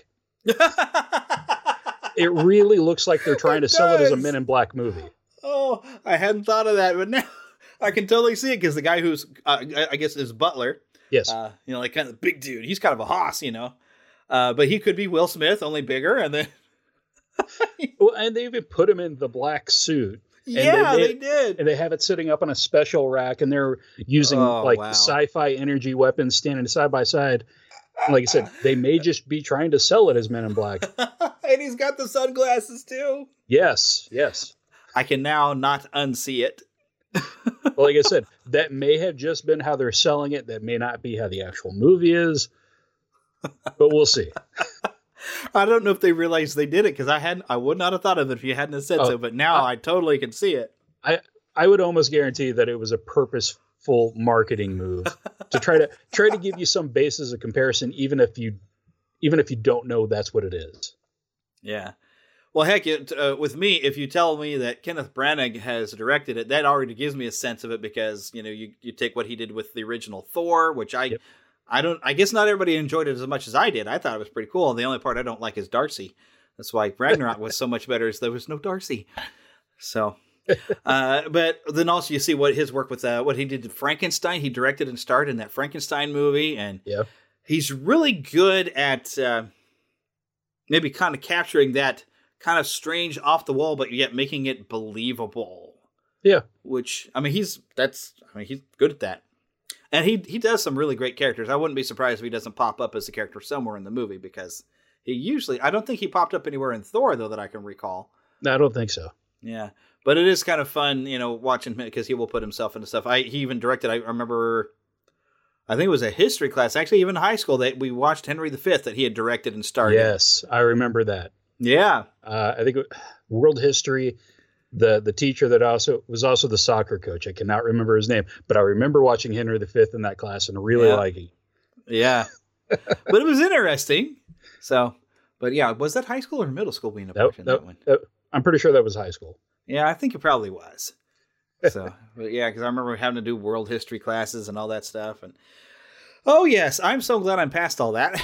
It really looks like they're trying to sell it as a Men in Black movie. Oh, I hadn't thought of that, but now I can totally see it because the guy who's, uh, I guess, is Butler. Yes. Uh, you know, like kind of big dude. He's kind of a hoss, you know. Uh, but he could be Will Smith, only bigger. And then. Well, and they even put him in the black suit. Yeah, they, they did. And they have it sitting up on a special rack, and they're using oh, like wow. sci-fi energy weapons standing side by side. Like I said, they may just be trying to sell it as Men in Black. And he's got the sunglasses too. Yes, yes. I can now not unsee it. Well, like I said, that may have just been how they're selling it. That may not be how the actual movie is. But we'll see. I don't know if they realized they did it because I hadn't. I would not have thought of it if you hadn't have said oh, so. But now I, I totally can see it. I I would almost guarantee that it was a purpose artful marketing move to try to try to give you some basis of comparison, even if you even if you don't know that's what it is. Yeah. Well, heck, it, uh, with me, if you tell me that Kenneth Branagh has directed it, that already gives me a sense of it because, you know, you, you take what he did with the original Thor, which I, yep. I don't, I guess not everybody enjoyed it as much as I did. I thought it was pretty cool. And the only part I don't like is Darcy. That's why Ragnarok was so much better, is there was no Darcy. So, uh, but then also you see what his work with, uh, what he did to Frankenstein. He directed and starred in that Frankenstein movie. And yeah. he's really good at, uh, maybe kind of capturing that kind of strange, off the wall, but yet making it believable. Yeah. Which, I mean, he's, that's, I mean, he's good at that. And he he does some really great characters. I wouldn't be surprised if he doesn't pop up as a character somewhere in the movie, because he usually, I don't think he popped up anywhere in Thor, though, that I can recall. No, I don't think so. Yeah. But it is kind of fun, you know, watching him, because he will put himself into stuff. I, he even directed, I remember, I think it was a history class, actually even high school, that we watched Henry the Fifth that he had directed and starred in. Yes, I remember that. Yeah. Uh, I think it, world history, the the teacher that also was also the soccer coach. I cannot remember his name, but I remember watching Henry the Fifth in that class and really yeah. liking. Yeah. But it was interesting. So, but yeah, was that high school or middle school we ended up watching that, that one? That, I'm pretty sure that was high school. Yeah, I think it probably was. So, but yeah, because I remember having to do world history classes and all that stuff. And oh yes, I'm so glad I'm past all that.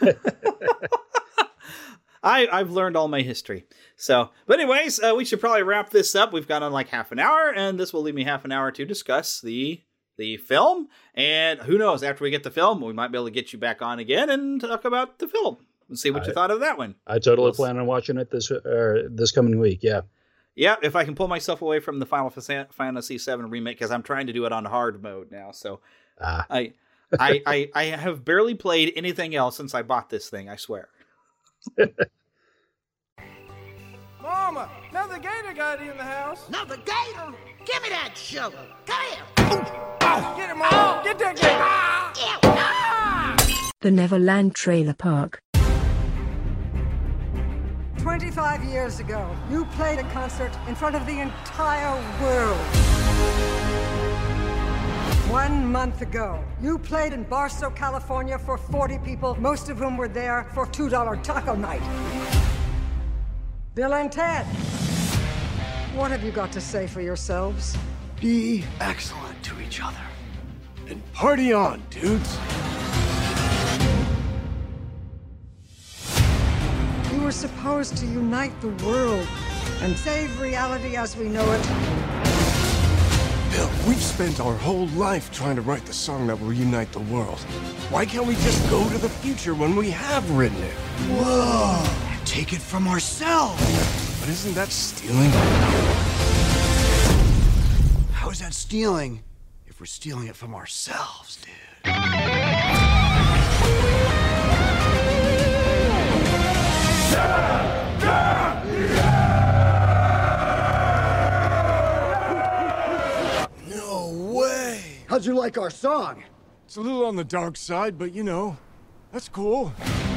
I, I've learned all my history. So, but anyways, uh, we should probably wrap this up. We've got on like half an hour, and this will leave me half an hour to discuss the the film. And who knows, after we get the film, we might be able to get you back on again and talk about the film and see what I, you thought of that one. I totally we'll plan on watching it this uh, this coming week. Yeah. Yeah, if I can pull myself away from the Final Fantasy seven remake, because I'm trying to do it on hard mode now. So ah. I, I, I, I have barely played anything else since I bought this thing, I swear. Mama, another gator got in the house. Another gator? Give me that shovel. Come here. Oh, get him, Mama. Get that gator. Ah. Ah. The Neverland Trailer Park. twenty-five years ago, you played a concert in front of the entire world. One month ago, you played in Barstow, California for forty people, most of whom were there for two dollar taco night. Bill and Ted, what have you got to say for yourselves? Be excellent to each other. And party on, dudes. You were supposed to unite the world and save reality as we know it. Bill, we've spent our whole life trying to write the song that will unite the world. Why can't we just go to the future when we have written it? Whoa! And take it from ourselves. But isn't that stealing? How is that stealing if we're stealing it from ourselves, dude? No way! How'd you like our song? It's a little on the dark side, but you know, that's cool.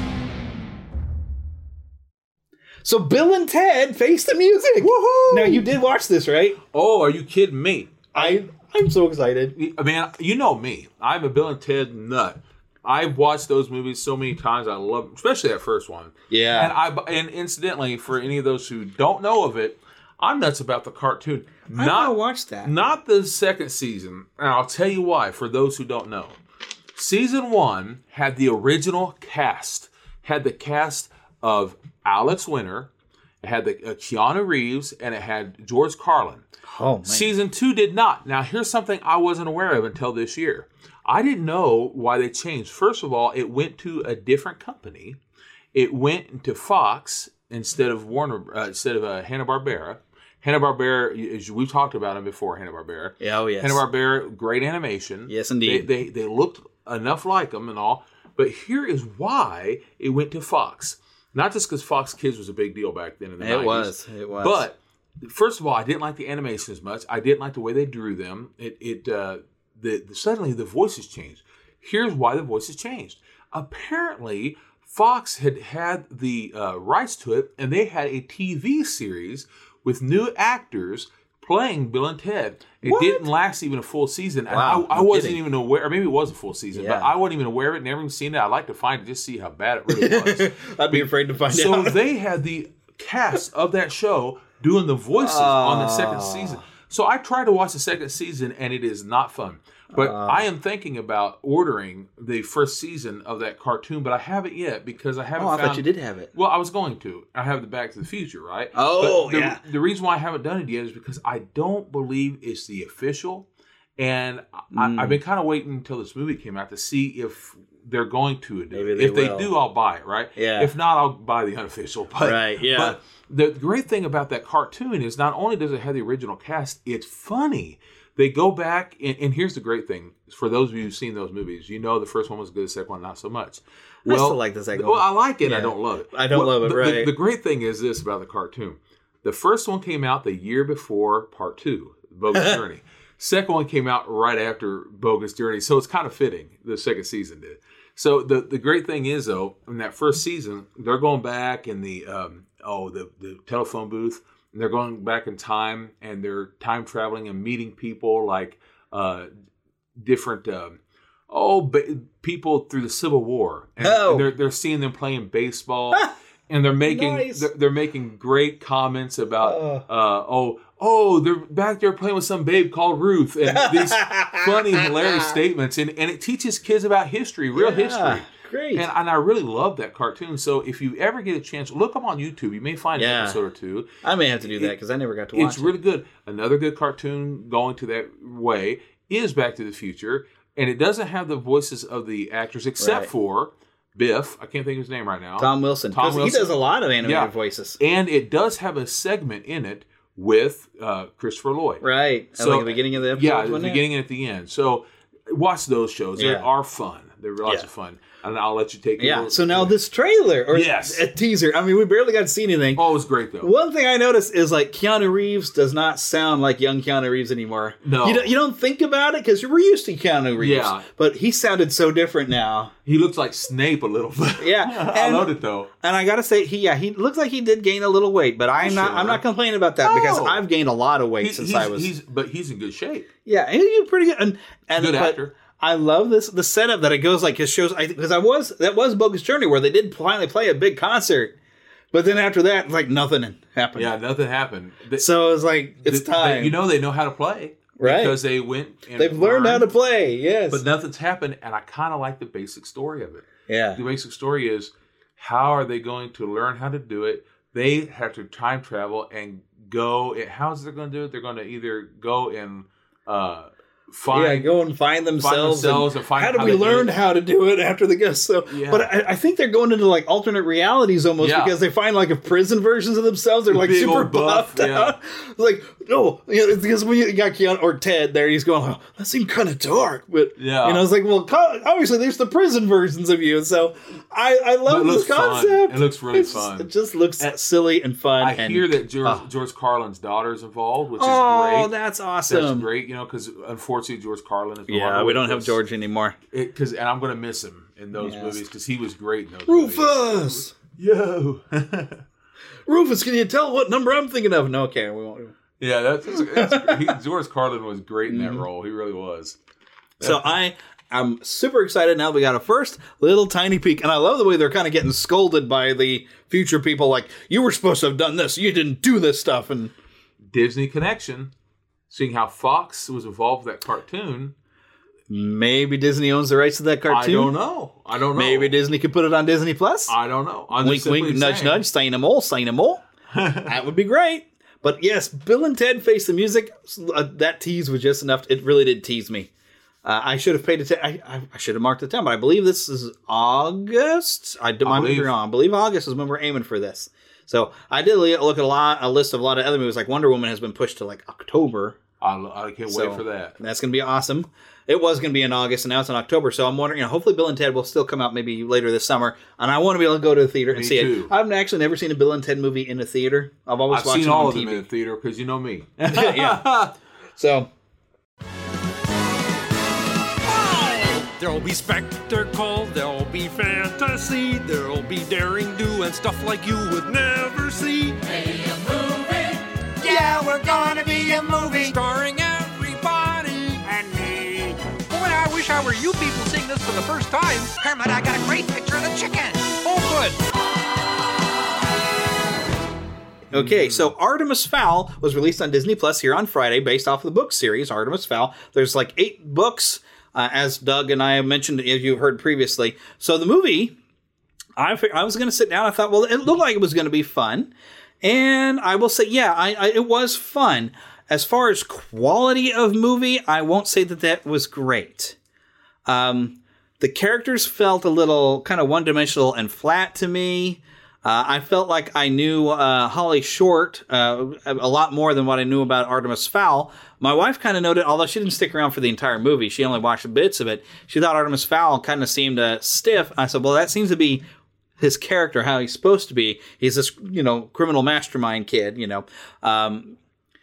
So Bill and Ted Face the Music. Woohoo! Now you did watch this, right? Oh, are you kidding me? I I'm so excited. I mean, you know me. I'm a Bill and Ted nut. I've watched those movies so many times. I love them, especially that first one. Yeah. And I and incidentally, for any of those who don't know of it, I'm nuts about the cartoon. I not watched that. Not the second season. And I'll tell you why. For those who don't know, season one had the original cast. Had the cast of Alex Winter. It had the uh, Keanu Reeves, and it had George Carlin. Oh man. Season two did not. Now here's something I wasn't aware of until this year. I didn't know why they changed. First of all, it went to a different company. It went to Fox instead of Warner, uh, instead of uh, Hanna-Barbera. Hanna-Barbera, as we've talked about them before, Hanna-Barbera. Yeah, oh yes. Hanna-Barbera, great animation. Yes, indeed. They, they they looked enough like them and all. But here is why it went to Fox. Not just because Fox Kids was a big deal back then in the it nineties. It was. It was. But first of all, I didn't like the animation as much. I didn't like the way they drew them. It it uh, the, the suddenly the voices changed. Here's why the voices changed. Apparently, Fox had had the uh, rights to it, and they had a T V series with new actors playing Bill and Ted. It What? didn't last even a full season. And Wow, I, I no wasn't kidding. even aware, or maybe it was a full season, Yeah. but I wasn't even aware of it, never even seen it. I'd like to find it, just see how bad it really was. I'd be afraid to find so out. So they had the cast of that show doing the voices on the second season. So I tried to watch the second season, and it is not fun. But Uh. I am thinking about ordering the first season of that cartoon, but I haven't yet because I haven't Oh, I found... thought you did have it. Well, I was going to. I have the Back to the Future, right? Oh, But the, yeah. The reason why I haven't done it yet is because I don't believe it's the official. And Mm. I, I've been kind of waiting until this movie came out to see if they're going to do Maybe it. they If they will. do, I'll buy it, right? Yeah. If not, I'll buy the unofficial. But, Right, yeah. But the great thing about that cartoon is not only does it have the original cast, it's funny. They go back, and, and here's the great thing. For those of you who've seen those movies, you know the first one was good, the second one not so much. I still like the second well, one. I like it, Yeah. I don't love it. I don't Well, love it, the, right. The, the great thing is this about the cartoon. The first one came out the year before part two, Bogus Journey. Second one came out right after Bogus Journey, so it's kind of fitting, the second season did. So the, the great thing is, though, in that first season, they're going back in the, um, oh, the, the telephone booth, and they're going back in time, and they're time traveling and meeting people like uh, different, um, oh, ba- people through the Civil War. And, Oh. and they're, they're seeing them playing baseball, and they're making Nice. they're, they're making great comments about, uh, oh, oh, they're back there playing with some babe called Ruth, and these funny, hilarious statements, and, and it teaches kids about history, real Yeah, history. great. And, and I really love that cartoon. So if you ever get a chance, look up on YouTube. You may find Yeah. an episode or two. I may have to do that because I never got to watch It's really good. Another good cartoon going to that way is Back to the Future, and it doesn't have the voices of the actors except Right. for Biff. I can't think of his name right now. Tom Wilson. Tom 'Cause he Wilson. does a lot of animated Yeah. voices. And it does have a segment in it with uh, Christopher Lloyd. Right. At, like, the beginning of the episode, Yeah, at the wasn't it? beginning and at the end. So watch those shows. They Yeah. are fun. They're lots Yeah. of fun. And I'll let you take it. Yeah. So now this trailer, or Yes. a teaser. I mean, we barely got to see anything. Oh, it was great though. One thing I noticed is like Keanu Reeves does not sound like young Keanu Reeves anymore. No. you don't, you don't think about it because we're used to Keanu Reeves. Yeah. but he sounded so different now. He looks like Snape a little bit. Yeah, I and- loved it though. And I gotta say, he yeah, he looks like he did gain a little weight, but I'm not Sure. I'm not complaining about that because No. I've gained a lot of weight He- since he's, I was he's, but he's in good shape. yeah, he's pretty good and and Good but actor. I love this the setup that it goes like it shows because I was that was Bogus Journey where they did finally play a big concert, but then after that like nothing happened. Yeah, nothing happened. They- So it was like it's they- time. they- you know they know how to play. Right. Because they went and They've learned how to play. Yes, But nothing's happened, and I kind of like the basic story of it. yeah, The basic story is how are they going to learn how to do it? They have to time travel and go. And how's they going to do it? They're going to either go and uh, find yeah, go and find themselves. themselves and and find how did how we to do learn it. how to do it after the guest? So, Yeah. but I, I think they're going into like alternate realities almost Yeah. because they find like a prison versions of themselves. They're like Big super old buff, buffed yeah. out. It's like no, you know, it's because when you got Keanu or Ted there, he's going, oh, that seemed kind of dark. But Yeah. you know, it's like, well, co- obviously there's the prison versions of you. So I, I But love it this looks fun. concept. It looks really It's just- fun. It just looks silly and fun. I and, hear that George, oh. George Carlin's daughter is involved, which is Oh, great. that's awesome. That's great, you know, because unfortunately George Carlin is no Yeah, longer we with don't have us. George anymore. It, cause, and I'm going to miss him in those Yes. movies because he was great in those movies. Rufus! Yo! Rufus, can you tell what number I'm thinking of? No, okay, we won't. Yeah, that's, that's he, George Carlin was great in that Mm-hmm. role. He really was. So I I'm super excited now. We got a first little tiny peek, and I love the way they're kind of getting scolded by the future people. Like, you were supposed to have done this, you didn't do this stuff, and Disney connection, seeing how Fox was involved with that cartoon. maybe Disney owns the rights to that cartoon. I don't know. I don't know. Maybe Disney could put it on Disney Plus. I don't know. I'm Wink, just wink, simply nudge, saying. nudge. Sign them all. Sign them all. That would be great. But yes, Bill and Ted Face the Music. Uh, that tease was just enough. It really did tease me. Uh, I should have paid attention. I, I, I should have marked the time, but I believe this is August. I don't I mind if believe. you're wrong. I believe August is when we're aiming for this. So I did look at a lot, a list of a lot of other movies. Like Wonder Woman has been pushed to like October. I, I can't So wait for that. That's going to be awesome. It was going to be in August, and now it's in October. So I'm wondering, you know, hopefully Bill and Ted will still come out maybe later this summer. And I want to be able to go to the theater and Me see too. it. I've actually never seen a Bill and Ted movie in a theater. I've always I've watched seen them all on of T V. them in the theater because you know me. Yeah. So There'll be spectacle, there'll be fantasy, there'll be daring do and stuff like you would never see. Hey, a movie, yeah, we're gonna be a movie starring everybody and me. Boy, I wish I were you people seeing this for the first time. Kermit, I got a great picture of the chicken. Oh, Hmm. Okay, so Artemis Fowl was released on Disney Plus here on Friday, based off of the book series Artemis Fowl. There's like eight books, uh, as Doug and I have mentioned, as you heard previously. So the movie, I fig- I was going to sit down. I thought, well, it looked like it was going to be fun, and I will say, yeah, I, I, it was fun. As far as quality of movie, I won't say that that was great. Um, the characters felt a little kind of one-dimensional and flat to me. Uh, I felt like I knew uh, Holly Short uh, a lot more than what I knew about Artemis Fowl. My wife kind of noted, although she didn't stick around for the entire movie, she only watched bits of it. She thought Artemis Fowl kind of seemed uh, stiff. I said, well, that seems to be his character, how he's supposed to be. He's this, you know, criminal mastermind kid, you know. Um,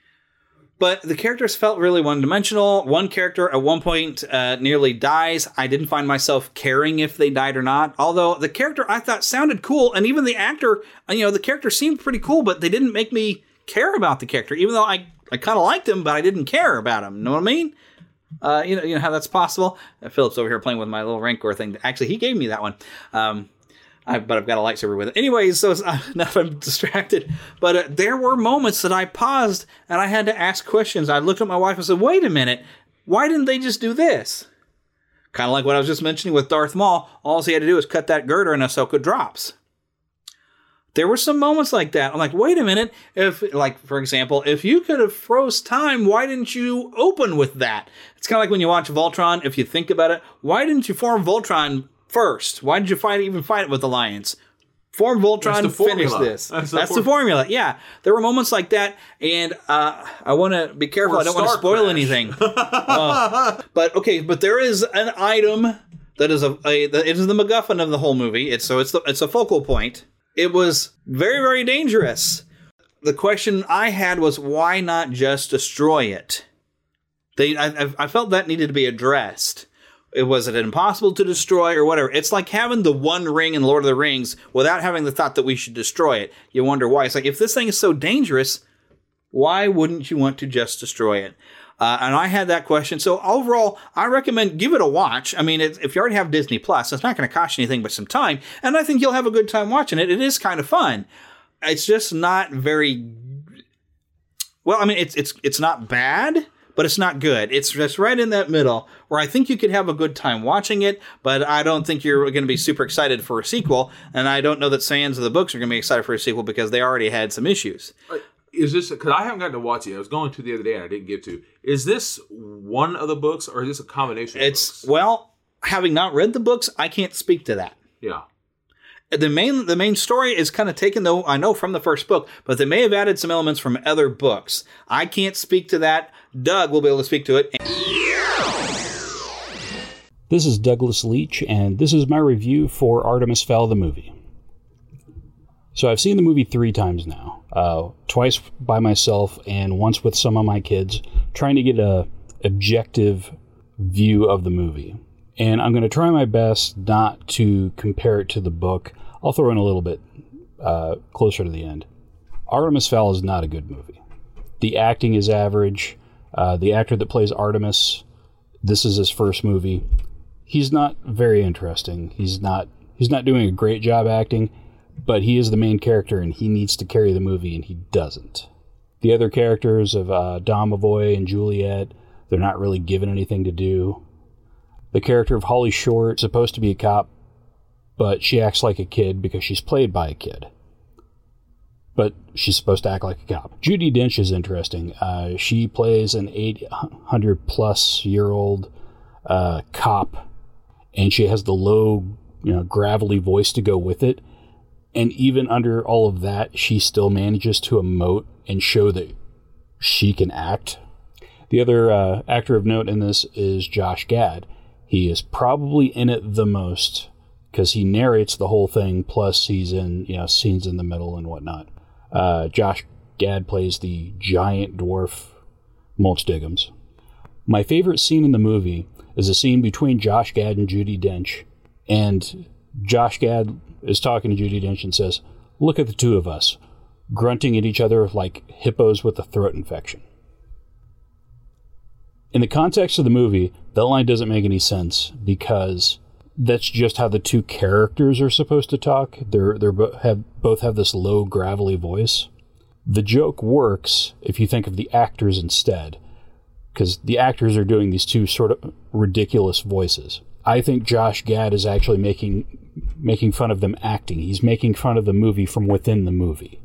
But the characters felt really one-dimensional. One character at one point uh, nearly dies. I didn't find myself caring if they died or not. Although the character I thought sounded cool, and even the actor, you know, the character seemed pretty cool, but they didn't make me care about the character, even though I, I kind of liked him, but I didn't care about him. You know what I mean? Uh, you know, you know how that's possible? Uh, Philip's over here playing with my little Rancor thing. Actually, he gave me that one. Um, I, but I've got a lightsaber with it. Anyways, so uh, now I'm distracted. But uh, there were moments that I paused and I had to ask questions. I looked at my wife and said, wait a minute, why didn't they just do this? Kind of like what I was just mentioning with Darth Maul. All he had to do was cut that girder and Ahsoka drops. There were some moments like that. I'm like, wait a minute. If, like, for example, if you could have froze time, why didn't you open with that? It's kind of like when you watch Voltron. If you think about it, why didn't you form Voltron first? Why did you fight even fight it with Alliance? Form Voltron, finish this. That's, the, That's the formula. Yeah, there were moments like that, and uh, I want to be careful. Or I don't want to spoil crash. anything. uh, but okay, but there is an item that is a, a that it is the MacGuffin of the whole movie. It's so it's the, it's a focal point. It was very very dangerous. The question I had was, why not just destroy it? They I, I felt that needed to be addressed. It was it impossible to destroy or whatever. It's like having the one ring in Lord of the Rings without having the thought that we should destroy it. You wonder why. It's like, if this thing is so dangerous, why wouldn't you want to just destroy it? Uh, and I had that question. So overall, I recommend give it a watch. I mean, it, if you already have Disney Plus, it's not going to cost you anything but some time. And I think you'll have a good time watching it. It is kind of fun. It's just not very... Well, I mean, it's it's it's not bad, but it's not good. It's just right in that middle where I think you could have a good time watching it, but I don't think you're going to be super excited for a sequel. And I don't know that fans of the books are going to be excited for a sequel because they already had some issues. Is this, because I haven't gotten to watch it. I was going to the other day and I didn't get to. Is this one of the books or is this a combination of it's, books? Well, having not read the books, I can't speak to that. Yeah. The main the main story is kind of taken, though, I know, from the first book, but they may have added some elements from other books. I can't speak to that. Doug will be able to speak to it. This is Douglas Leach, and this is my review for Artemis Fowl, the movie. So I've seen the movie three times now, uh, twice by myself and once with some of my kids, trying to get a objective view of the movie. And I'm going to try my best not to compare it to the book. I'll throw in a little bit uh, closer to the end. Artemis Fowl is not a good movie. The acting is average. Uh, the actor that plays Artemis, this is his first movie. He's not very interesting. He's not he's not doing a great job acting, but he is the main character and he needs to carry the movie, and he doesn't. The other characters of uh, Domovoy and Juliet, they're not really given anything to do. The character of Holly Short is supposed to be a cop, but she acts like a kid because she's played by a kid. But she's supposed to act like a cop. Judi Dench is interesting. Uh, she plays an eight hundred plus year old uh, cop, and she has the low, you know, gravelly voice to go with it. And even under all of that, she still manages to emote and show that she can act. The other uh, actor of note in this is Josh Gad. He is probably in it the most because he narrates the whole thing, plus he's in, you know, scenes in the middle and whatnot. Uh, Josh Gad plays the giant dwarf Mulch Diggums. My favorite scene in the movie is a scene between Josh Gad and Judi Dench. And Josh Gad is talking to Judi Dench and says, "Look at the two of us. grunting at each other like hippos with a throat infection. In the context of the movie, that line doesn't make any sense because that's just how the two characters are supposed to talk. They're they're bo- have both have this low gravelly voice. The joke works if you think of the actors instead, because the actors are doing these two sort of ridiculous voices. I think Josh Gad is actually making making fun of them acting. He's making fun of the movie from within the movie.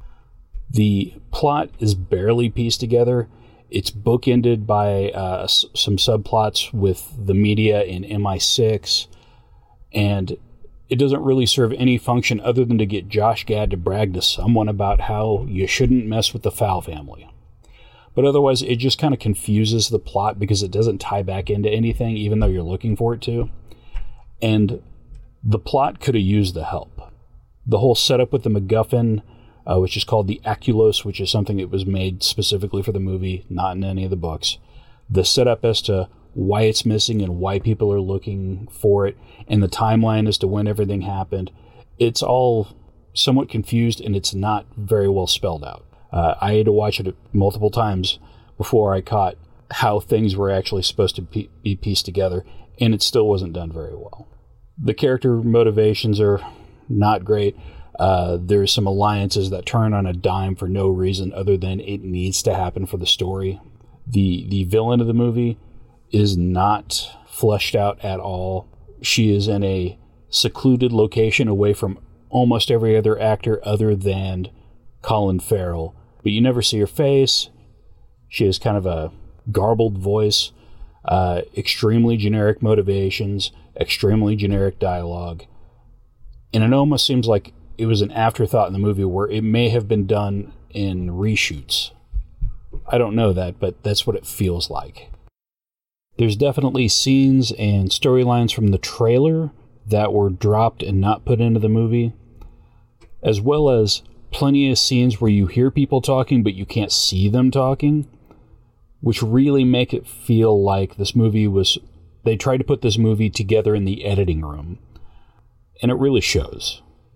The plot is barely pieced together. It's bookended by uh, s- some subplots with the media in M I six, and it doesn't really serve any function other than to get Josh Gad to brag to someone about how you shouldn't mess with the Fowl family. But otherwise, it just kind of confuses the plot because it doesn't tie back into anything, even though you're looking for it to. And the plot could have used the help. The whole setup with the MacGuffin, uh, which is called the Aculos, which is something that was made specifically for the movie, not in any of the books. The setup as to why it's missing and why people are looking for it, and the timeline as to when everything happened. It's all somewhat confused, and it's not very well spelled out. Uh, I had to watch it multiple times before I caught how things were actually supposed to be pieced together, and it still wasn't done very well. The character motivations are not great. Uh, there's some alliances that turn on a dime for no reason other than it needs to happen for the story. The the villain of the movie is not fleshed out at all. She is in a secluded location away from almost every other actor other than Colin Farrell. But you never see her face. She has kind of a garbled voice, uh, extremely generic motivations, extremely generic dialogue. And it almost seems like it was an afterthought in the movie where it may have been done in reshoots. I don't know that, but that's what it feels like. There's definitely scenes and storylines from the trailer that were dropped and not put into the movie, as well as plenty of scenes where you hear people talking but you can't see them talking, which really make it feel like this movie was... They tried to put this movie together in the editing room, and it really shows.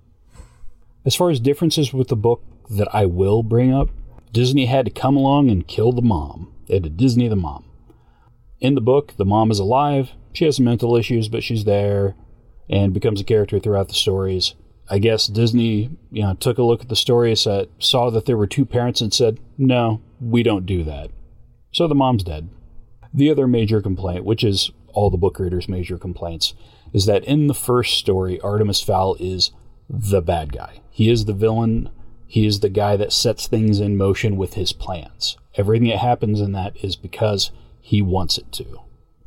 As far as differences with the book that I will bring up, Disney had to come along and kill the mom. They had to Disney the mom. In the book, the mom is alive. She has some mental issues, but she's there and becomes a character throughout the stories. I guess Disney, you know, took a look at the stories, uh, saw that there were two parents and said, no, we don't do that. So the mom's dead. The other major complaint, which is all the book readers' major complaints, is that in the first story, Artemis Fowl is the bad guy. He is the villain. He is the guy that sets things in motion with his plans. Everything that happens in that is because he wants it to.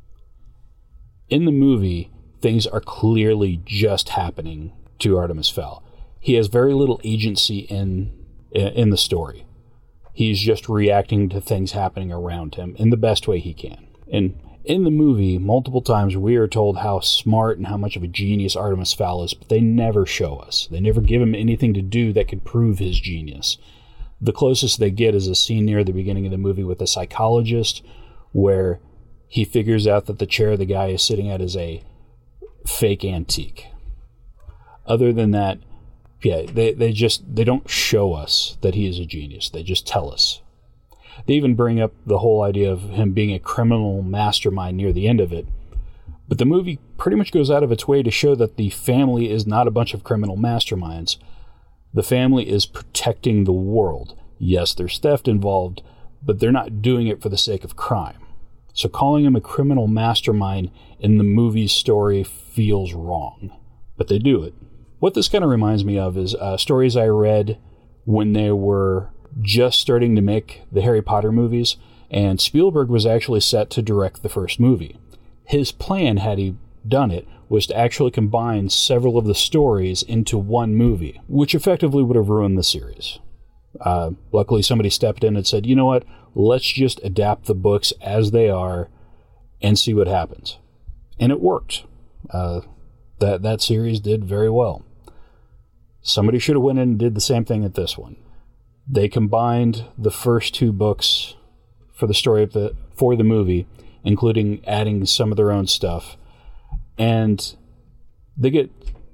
In the movie, things are clearly just happening to Artemis Fowl. He has very little agency in in the story. He's just reacting to things happening around him in the best way he can. And in the movie, multiple times we are told how smart and how much of a genius Artemis Fowl is, but they never show us. They never give him anything to do that could prove his genius. The closest they get is a scene near the beginning of the movie with a psychologist where he figures out that the chair the guy is sitting at is a fake antique. Other than that, yeah, they, they just, they don't show us that he is a genius. They just tell us. They even bring up the whole idea of him being a criminal mastermind near the end of it. But the movie pretty much goes out of its way to show that the family is not a bunch of criminal masterminds. The family is protecting the world. Yes, there's theft involved, but they're not doing it for the sake of crime. So calling him a criminal mastermind in the movie's story feels wrong. But they do it. What this kind of reminds me of is uh, stories I read when they were just starting to make the Harry Potter movies, and Spielberg was actually set to direct the first movie. His plan, had he done it, was to actually combine several of the stories into one movie, which effectively would have ruined the series. Uh, luckily, somebody stepped in and said, you know what, let's just adapt the books as they are and see what happens. And it worked. Uh, that, that series did very well. Somebody should have went in and did the same thing at this one. They combined the first two books for the story of the for the movie, including adding some of their own stuff, and they get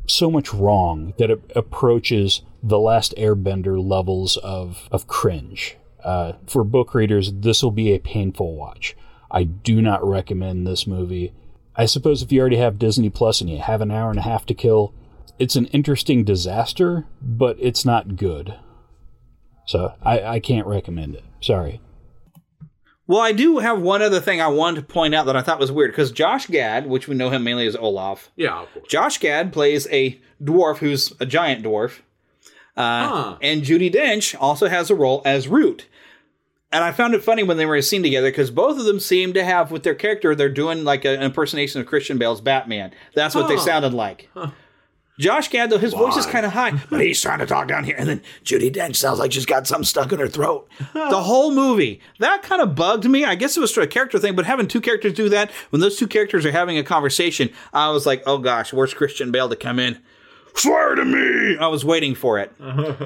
so much wrong that it approaches The Last Airbender levels of, of cringe. Uh, for book readers, this will be a painful watch. I do not recommend this movie. I suppose if you already have Disney Plus and you have an hour and a half to kill, it's an interesting disaster, but it's not good. So I, I can't recommend it. Sorry. Well, I do have one other thing I wanted to point out that I thought was weird, because Josh Gad, which we know him mainly as Olaf. Yeah, of course. Josh Gad plays a dwarf who's a giant dwarf. Uh, huh. And Judi Dench also has a role as Root. And I found it funny when they were in a scene together, because both of them seem to have, with their character, they're doing like an impersonation of Christian Bale's Batman. That's what huh. they sounded like. Huh. Josh Gad, though, his Why? voice is kind of high, but he's trying to talk down here. And then Judi Dench sounds like she's got something stuck in her throat. The whole movie. That kind of bugged me. I guess it was a character thing, but having two characters do that, when those two characters are having a conversation, I was like, oh gosh, where's Christian Bale to come in? Swear to me! I was waiting for it.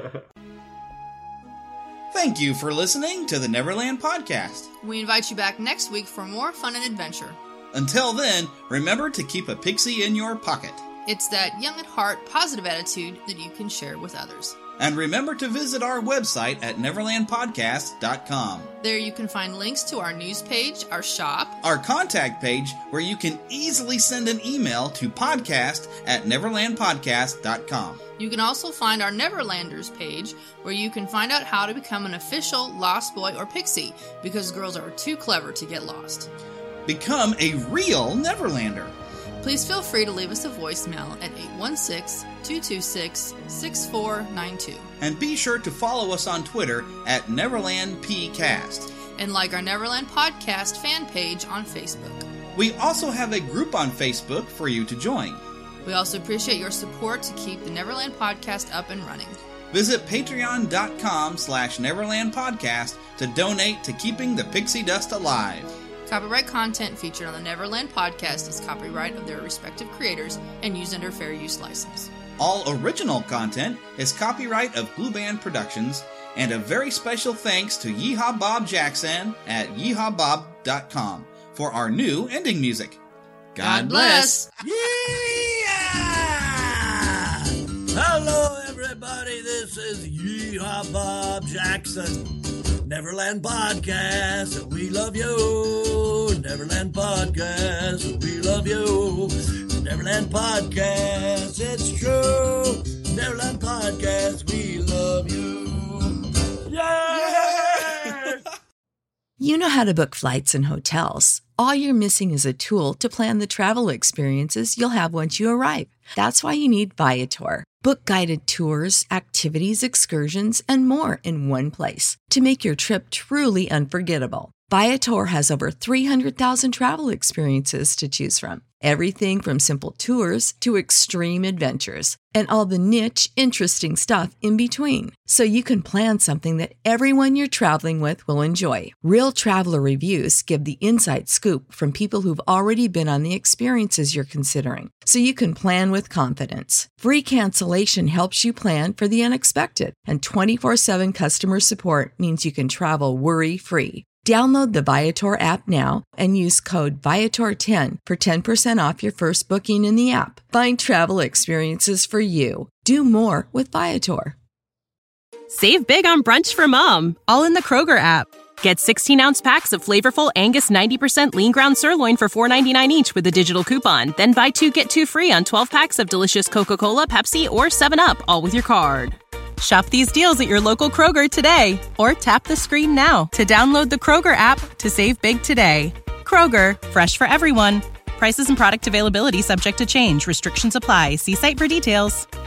Thank you for listening to the Neverland Podcast. We invite you back next week for more fun and adventure. Until then, remember to keep a pixie in your pocket. It's that young at heart, positive attitude that you can share with others. And remember to visit our website at neverland podcast dot com. There you can find links to our news page, our shop, our contact page, where you can easily send an email to podcast at neverland podcast dot com. You can also find our Neverlanders page, where you can find out how to become an official Lost Boy or Pixie, because girls are too clever to get lost. Become a real Neverlander. Please feel free to leave us a voicemail at eight one six, two two six, six four nine two. And be sure to follow us on Twitter at NeverlandPcast. And like our Neverland Podcast fan page on Facebook. We also have a group on Facebook for you to join. We also appreciate your support to keep the Neverland Podcast up and running. Visit patreon.com slash Neverland Podcast to donate to keeping the pixie dust alive. Copyright content featured on the Neverland Podcast is copyright of their respective creators and used under fair use license. All original content is copyright of Blue Band Productions, and a very special thanks to Yeehaw Bob Jackson at yeehaw bob dot com for our new ending music. God, God bless! Yeah! Hello, everybody. This is Yeehaw Bob Jackson. Neverland Podcast, we love you. Neverland Podcast, we love you. Neverland Podcast, it's true. Neverland Podcast, we love you. Yeah! You know how to book flights and hotels. All you're missing is a tool to plan the travel experiences you'll have once you arrive. That's why you need Viator. Book guided tours, activities, excursions, and more in one place to make your trip truly unforgettable. Viator has over three hundred thousand travel experiences to choose from. Everything from simple tours to extreme adventures, and all the niche, interesting stuff in between. So you can plan something that everyone you're traveling with will enjoy. Real traveler reviews give the inside scoop from people who've already been on the experiences you're considering. So you can plan with confidence. Free cancellation helps you plan for the unexpected. And twenty-four seven customer support means you can travel worry-free. Download the Viator app now and use code Viator ten for ten percent off your first booking in the app. Find travel experiences for you. Do more with Viator. Save big on brunch for mom, all in the Kroger app. Get sixteen-ounce packs of flavorful Angus ninety percent lean ground sirloin for four ninety-nine each with a digital coupon. Then buy two, get two free on twelve packs of delicious Coca-Cola, Pepsi, or seven up, all with your card. Shop these deals at your local Kroger today, or tap the screen now to download the Kroger app to save big today. Kroger, fresh for everyone. Prices and product availability subject to change. Restrictions apply. See site for details.